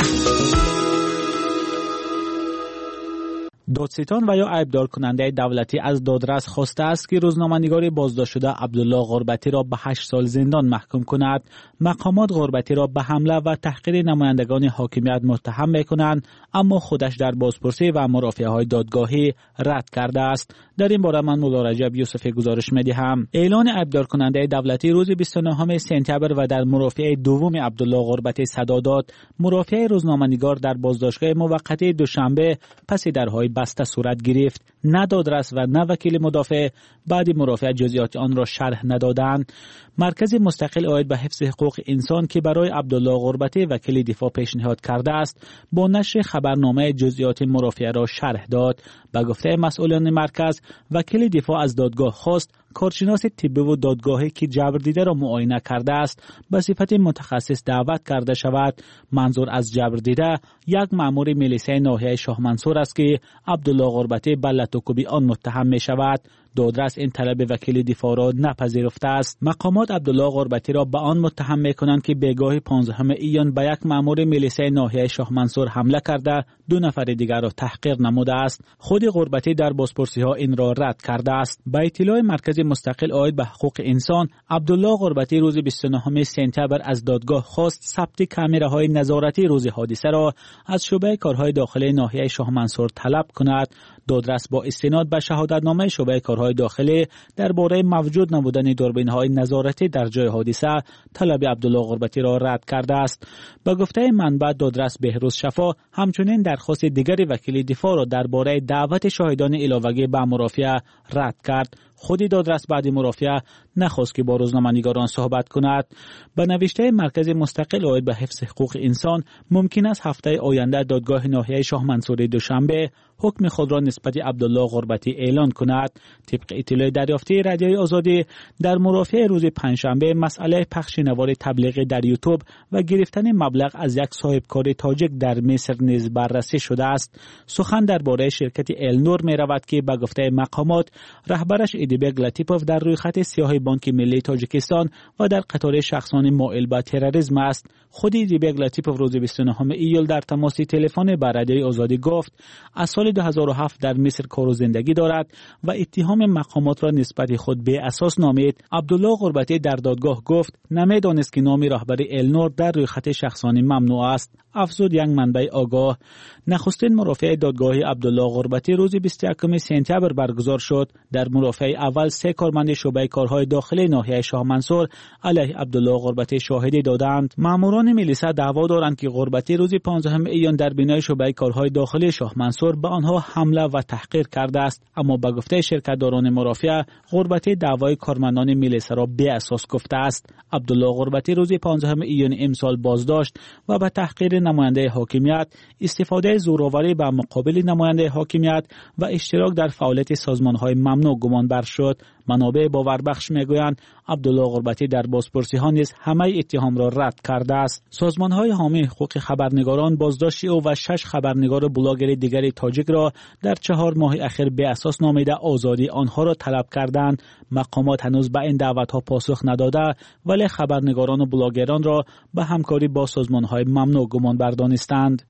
دادستان و یا عیبدار کننده دولتی از دادرس خواسته است که روزنامه‌نگار بازداشت شده عبدالله غربتی را به 8 سال زندان محکوم کند. مقامات غربتی را به حمله و تحقیر نمایندگان حاکمیت متهم می‌کنند، اما خودش در بازپرسی و مرافعه‌های دادگاهی رد کرده است. در این باره من مولا رجب یوسفی گزارش می‌دهم. اعلان عیبدار کننده دولتی روز 29 سپتامبر و در مرافعه دوم عبدالله غربتی صدا داد. مرافعه روزنامه‌نگار در بازداشتگاه موقتی دوشنبه پس درهای بسته صورت گرفت. نه دادرس و نه وکیل مدافع بعد مرافعه جزئیات آن را شرح ندادند. مرکز مستقل عاید به حفظ حقوق انسان که برای عبدالله غربتی وکیل دفاع پیشنهاد کرده است، با نشر خبرنامه جزئیات مرافعه را شرح داد. به گفته مسئولان مرکز، وکیل دفاع از دادگاه خواست کارشناس طبی و دادگاهی که جبردیده را معاینه کرده است به صفت متخصص دعوت کرده شود. منظور از جبردیده یک مأمور ملیسه ناحیه شاه منصور است که عبدالله غربتی به لطوکوبی آن متهم می شود. دادرس این طلب وکیل دفاع را نپذیرفته است. مقامات عبدالله غربتی را به آن متهم می‌کنند که بگاه 15 ایان به یک مأمور ملیسه ناحیه شاه منصور حمله کرده 2 نفر دیگر را تحقیر نموده است. خود غربتی در بازپرسی‌ها این را رد کرده است. با اطلاع مرکز مستقل عاید به حقوق انسان، عبدالله غربتی روز 29 سپتامبر از دادگاه خواست ثبت کامراهای نظارتی روز حادثه را از شعبه کارهای داخلی ناحیه شاه منصور طلب کند. دادرس با استناد به شهادتنامه شعبه کارهای داخلی درباره موجود نبودن دوربین‌های نظارتی در جای حادثه طلب عبدالله غربتی را رد کرده است. به گفته منبع دادرس بهروز شفا همچنین درخواست دیگری وکیل دفاع را درباره دعوت شاهدان علاوه‌ای به مرافعه رد کرد. خودی دادرس بعد مرافعه نخواست که با روزنامه‌نگاران صحبت کند. به نوشته مرکز مستقل عاید به حفظ حقوق انسان، ممکن است هفته آینده دادگاه ناحیه شاه منصور دوشنبه حکم خود را نسبت عبدالله غربتی اعلان کند. طبق اطلاع دریافتی رادیوی آزادی، در مرافعه روز پنجشنبه مسئله پخش نوار تبلیغی در یوتیوب و گرفتن مبلغ از یک صاحبکار تاجیک در مصر نیز بررسی شده است. سخن درباره شرکت النور می رود که به گفته مقامات رهبرش ایدیبگ لطیپوف در روی خط سیاه بانک ملی تاجیکستان و در قطار شخصان مائل به تروریسم است. خود ایدیبگ لطیپوف روز 29 ایول در تماس تلفنی با رادیوی آزادی گفت از سال 2007 در مصر کار و زندگی دارد و اتهام مقامات را نسبت خود به اساس نامید. عبدالله غربتی در دادگاه گفت نمیدانست که نام رهبر النور در روی خط شخصانی ممنوع است. افزود یک منبع آگاه. نخستین مرافعه دادگاهی عبدالله غربتی روز 21 سپتامبر برگزار شد. در مرافعه اول 3 کارمند شعبه کارهای داخلی ناحیه شاه منصور علیه عبدالله غربتی شاهدی دادند. ماموران ملیسه دعوا دارند که غربتی روز 15 ایان در بینای شعبه کارهای داخلی شاه منصور به آنها حمله و تحقیر کرده است، اما به گفته شرکت‌داران مرافعه غربتی دعوای کارمندان ملیسه را بی اساس گفته است. عبدالله غربتی روز 15 ایان امسال بازداشت و به تحقیر نماینده حاکمیت، استفاده زورآوری به مقابل نماینده حاکمیت و اشتراک در فعالیت سازمان‌های ممنوع گمان بر شد. منابع باوربخش میگویند عبدالله غربتی در بازپرسی‌ها نیز همه اتهام را رد کرده است. سازمان‌های حامی حقوق خبرنگاران بازداشت او و 6 خبرنگار بلاگر دیگر تاجیک را در 4 ماه اخیر به اساس نامیده آزادی آنها را طلب کردند. مقامات هنوز به این دعوت‌ها پاسخ نداده، ولی خبرنگاران و بلاگران را به همکاری با سازمان‌های ممنوع گمان بردانستند.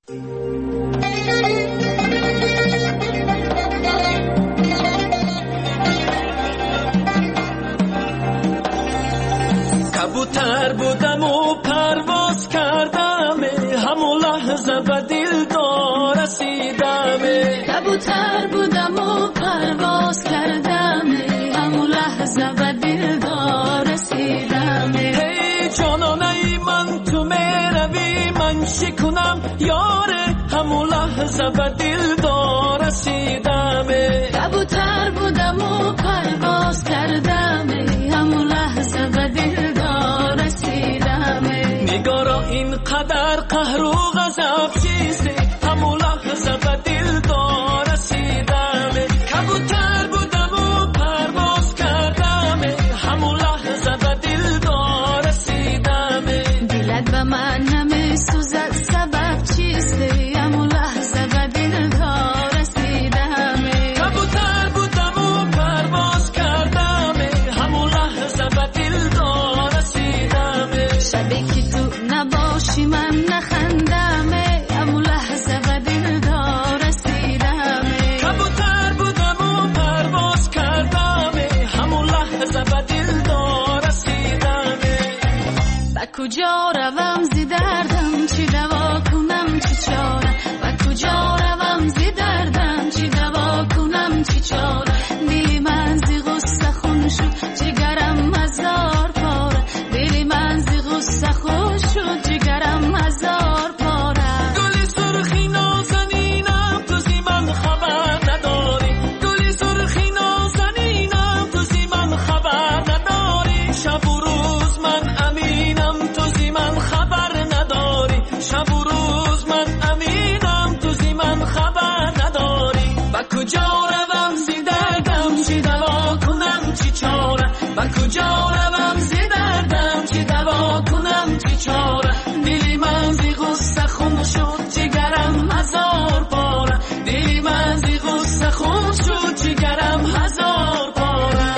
کبوتر بودم و پرواز کبوتر بودم و پرواز کردم همون لحظه به دلدار رسیدم هی جانانه من تو میروی من شکنم یاره همون لحظه به دلدار رسیدم کبوتر بودم و پرواز کردم همون لحظه به دلدار رسیدم نگارا اینقدر قهر و غضب چیسته همون لحظه به دلدار رسیدم کبوتر بودم و پرواز کردم همون لحظه به دلدار رسیدم دلت به من نمیسوزد سبب چیسته همون لحظه به دلدار رسیدم کبوتر بودم و پرواز کردم همون لحظه به دلدار رسیدم شبی که تو نباشی من نخندم همون لحظه به دلدار رسیدم کبوتر بودم و پرواز کردم همون لحظه به دلدار رسیدم با کجا روم زی دردم چی دوا کنم چی چاره با کجا روم زی دردم چی دوا کنم چی چاره دلی من زی غصه خون شد جگرم هزار پاره دلی من زی غصه خون شد جگرم هزار پاره گلی سرخی نازنینم تو زی من خبر نداری گلی سرخی نازنینم تو زی من خبر نداری شب و روز من امینم تو زی من خبر نداری شب و روز من امینم تو زی من خبر نداری با کجا روم زی دردم چی دوا کنم چی چاره با کجا روم زی دردم چی دوا کنم چی چاره دلی من زی غصه خون شد جگرم هزار پاره دلی من زی غصه خون شد جگرم هزار پاره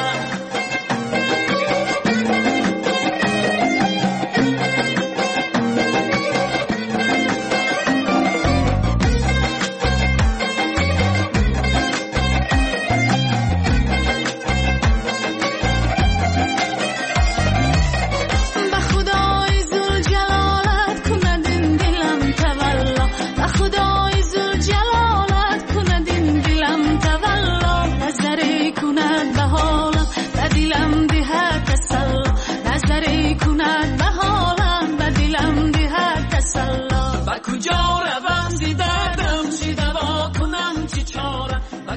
به خدای ذوالجلالت کند این دلم تولا به خدای ذوالجلالت کند این دلم تولا نظری کند به حالم به دلم دهد تسلا نظری کند به حالم به دلم دهد تسلا با کجا روم زی دردم چی دوا کنم چی چاره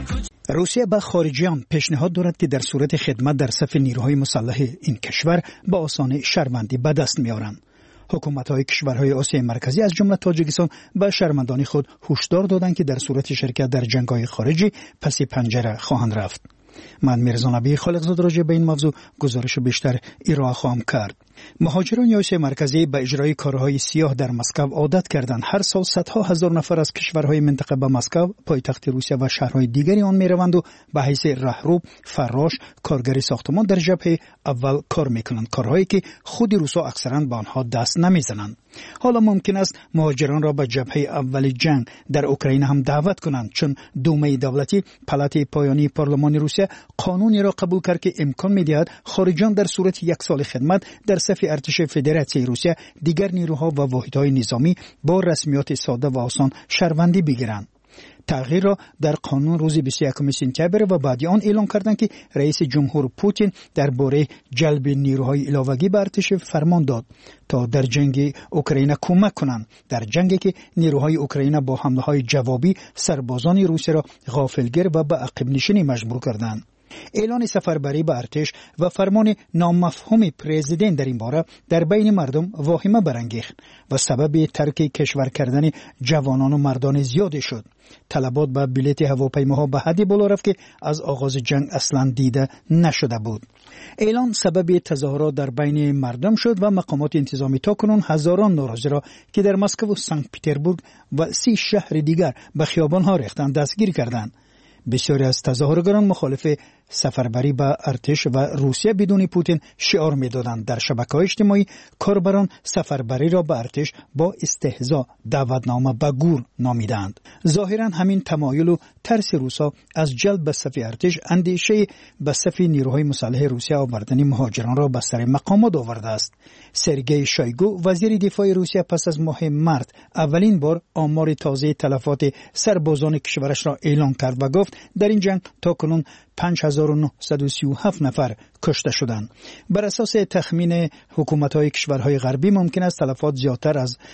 روسیه به خارجیان پیشنهاد دارد که در صورت خدمت در صف نیروهای مسلح این کشور با آسانی شهروندی به دست می‌آورند. حکومت‌های کشورهای آسیای مرکزی از جمله تاجیکستان به شهروندان خود هشدار دادند که در صورت شرکت در جنگ‌های خارجی پس پنجره خواهند رفت. من میرزا نبی خالقزاده راجع به این موضوع گزارش بیشتر ارائه خواهم کرد. مهاجران آسیای مرکزی به اجرای کارهای سیاه در مسکو عادت کردند. هر سال صدها هزار نفر از کشورهای منطقه به مسکو، پایتخت روسیه و شهرهای دیگری آن میروند و به حیث راهرو، فراش، کارگر ساختمان در جبهه اول کار میکنند، کارهایی که خود روسا اکثرا به آنها دست نمیزنند. حالا ممکن است مهاجران را به جبهه اول جنگ در اوکراین هم دعوت کنند، چون دومه دولتی پالات پایانی پارلمان روسیه قانونی را قبول کرد که امکان می‌دهد خارجیان در صورت یک سال خدمت در صف ارتش فدراسیون روسیه دیگر نیروها و واحدهای نظامی با رسمیات ساده و آسان شهروندی بگیرند. تغییر را در قانون روز 21 سپتامبر و بعد آن اعلام کردند که رئیس جمهور پوتین درباره جلب نیروهای علاوه‌ای به ارتش فرمان داد تا در جنگ اوکراین کمک کنند، در جنگی که نیروهای اوکراین با حمله‌های جوابی سربازان روسیه را غافلگیر و به عقب نشینی مجبور کردند. اعلان سفربری به ارتش و فرمان نامفهوم پرزیدنت در این باره در بین مردم واهمه برانگیخت و سبب ترک کشور کردن جوانان و مردان زیادی شد. طلبات به بلیط هواپیماها به حدی بالا رفت که از آغاز جنگ اصلا دیده نشده بود. اعلان سبب تظاهرات در بین مردم شد و مقامات انتظامی تاکنون هزاران ناراضی را که در مسکو و سنت پترزبورگ و 30 شهر دیگر به خیابان‌ها ریختند دستگیر کردند. بسیاری از تظاهرگران مخالف سفربری به ارتش و روسیه بدون پوتین شعار می‌دادند. در شبکه‌های اجتماعی کاربران سفربری را به ارتش با استهزا دعوتنامه به گور نامیدند. ظاهراً همین تمایل و ترس روسا از جلب به صف ارتش اندیشه به صف نیروهای مسلح روسیه آوردن مهاجران را به سر مقامات آورده است. سرگئی شویگو وزیر دفاع روسیه پس از ماه مارس اولین بار آمار تازه تلفات سربازان کشورش را اعلام کرد و گفت در این جنگ تاکنون 5937 نفر کشته شدند. بر اساس تخمین حکومت‌های کشورهای غربی ممکن است تلفات زیادتر از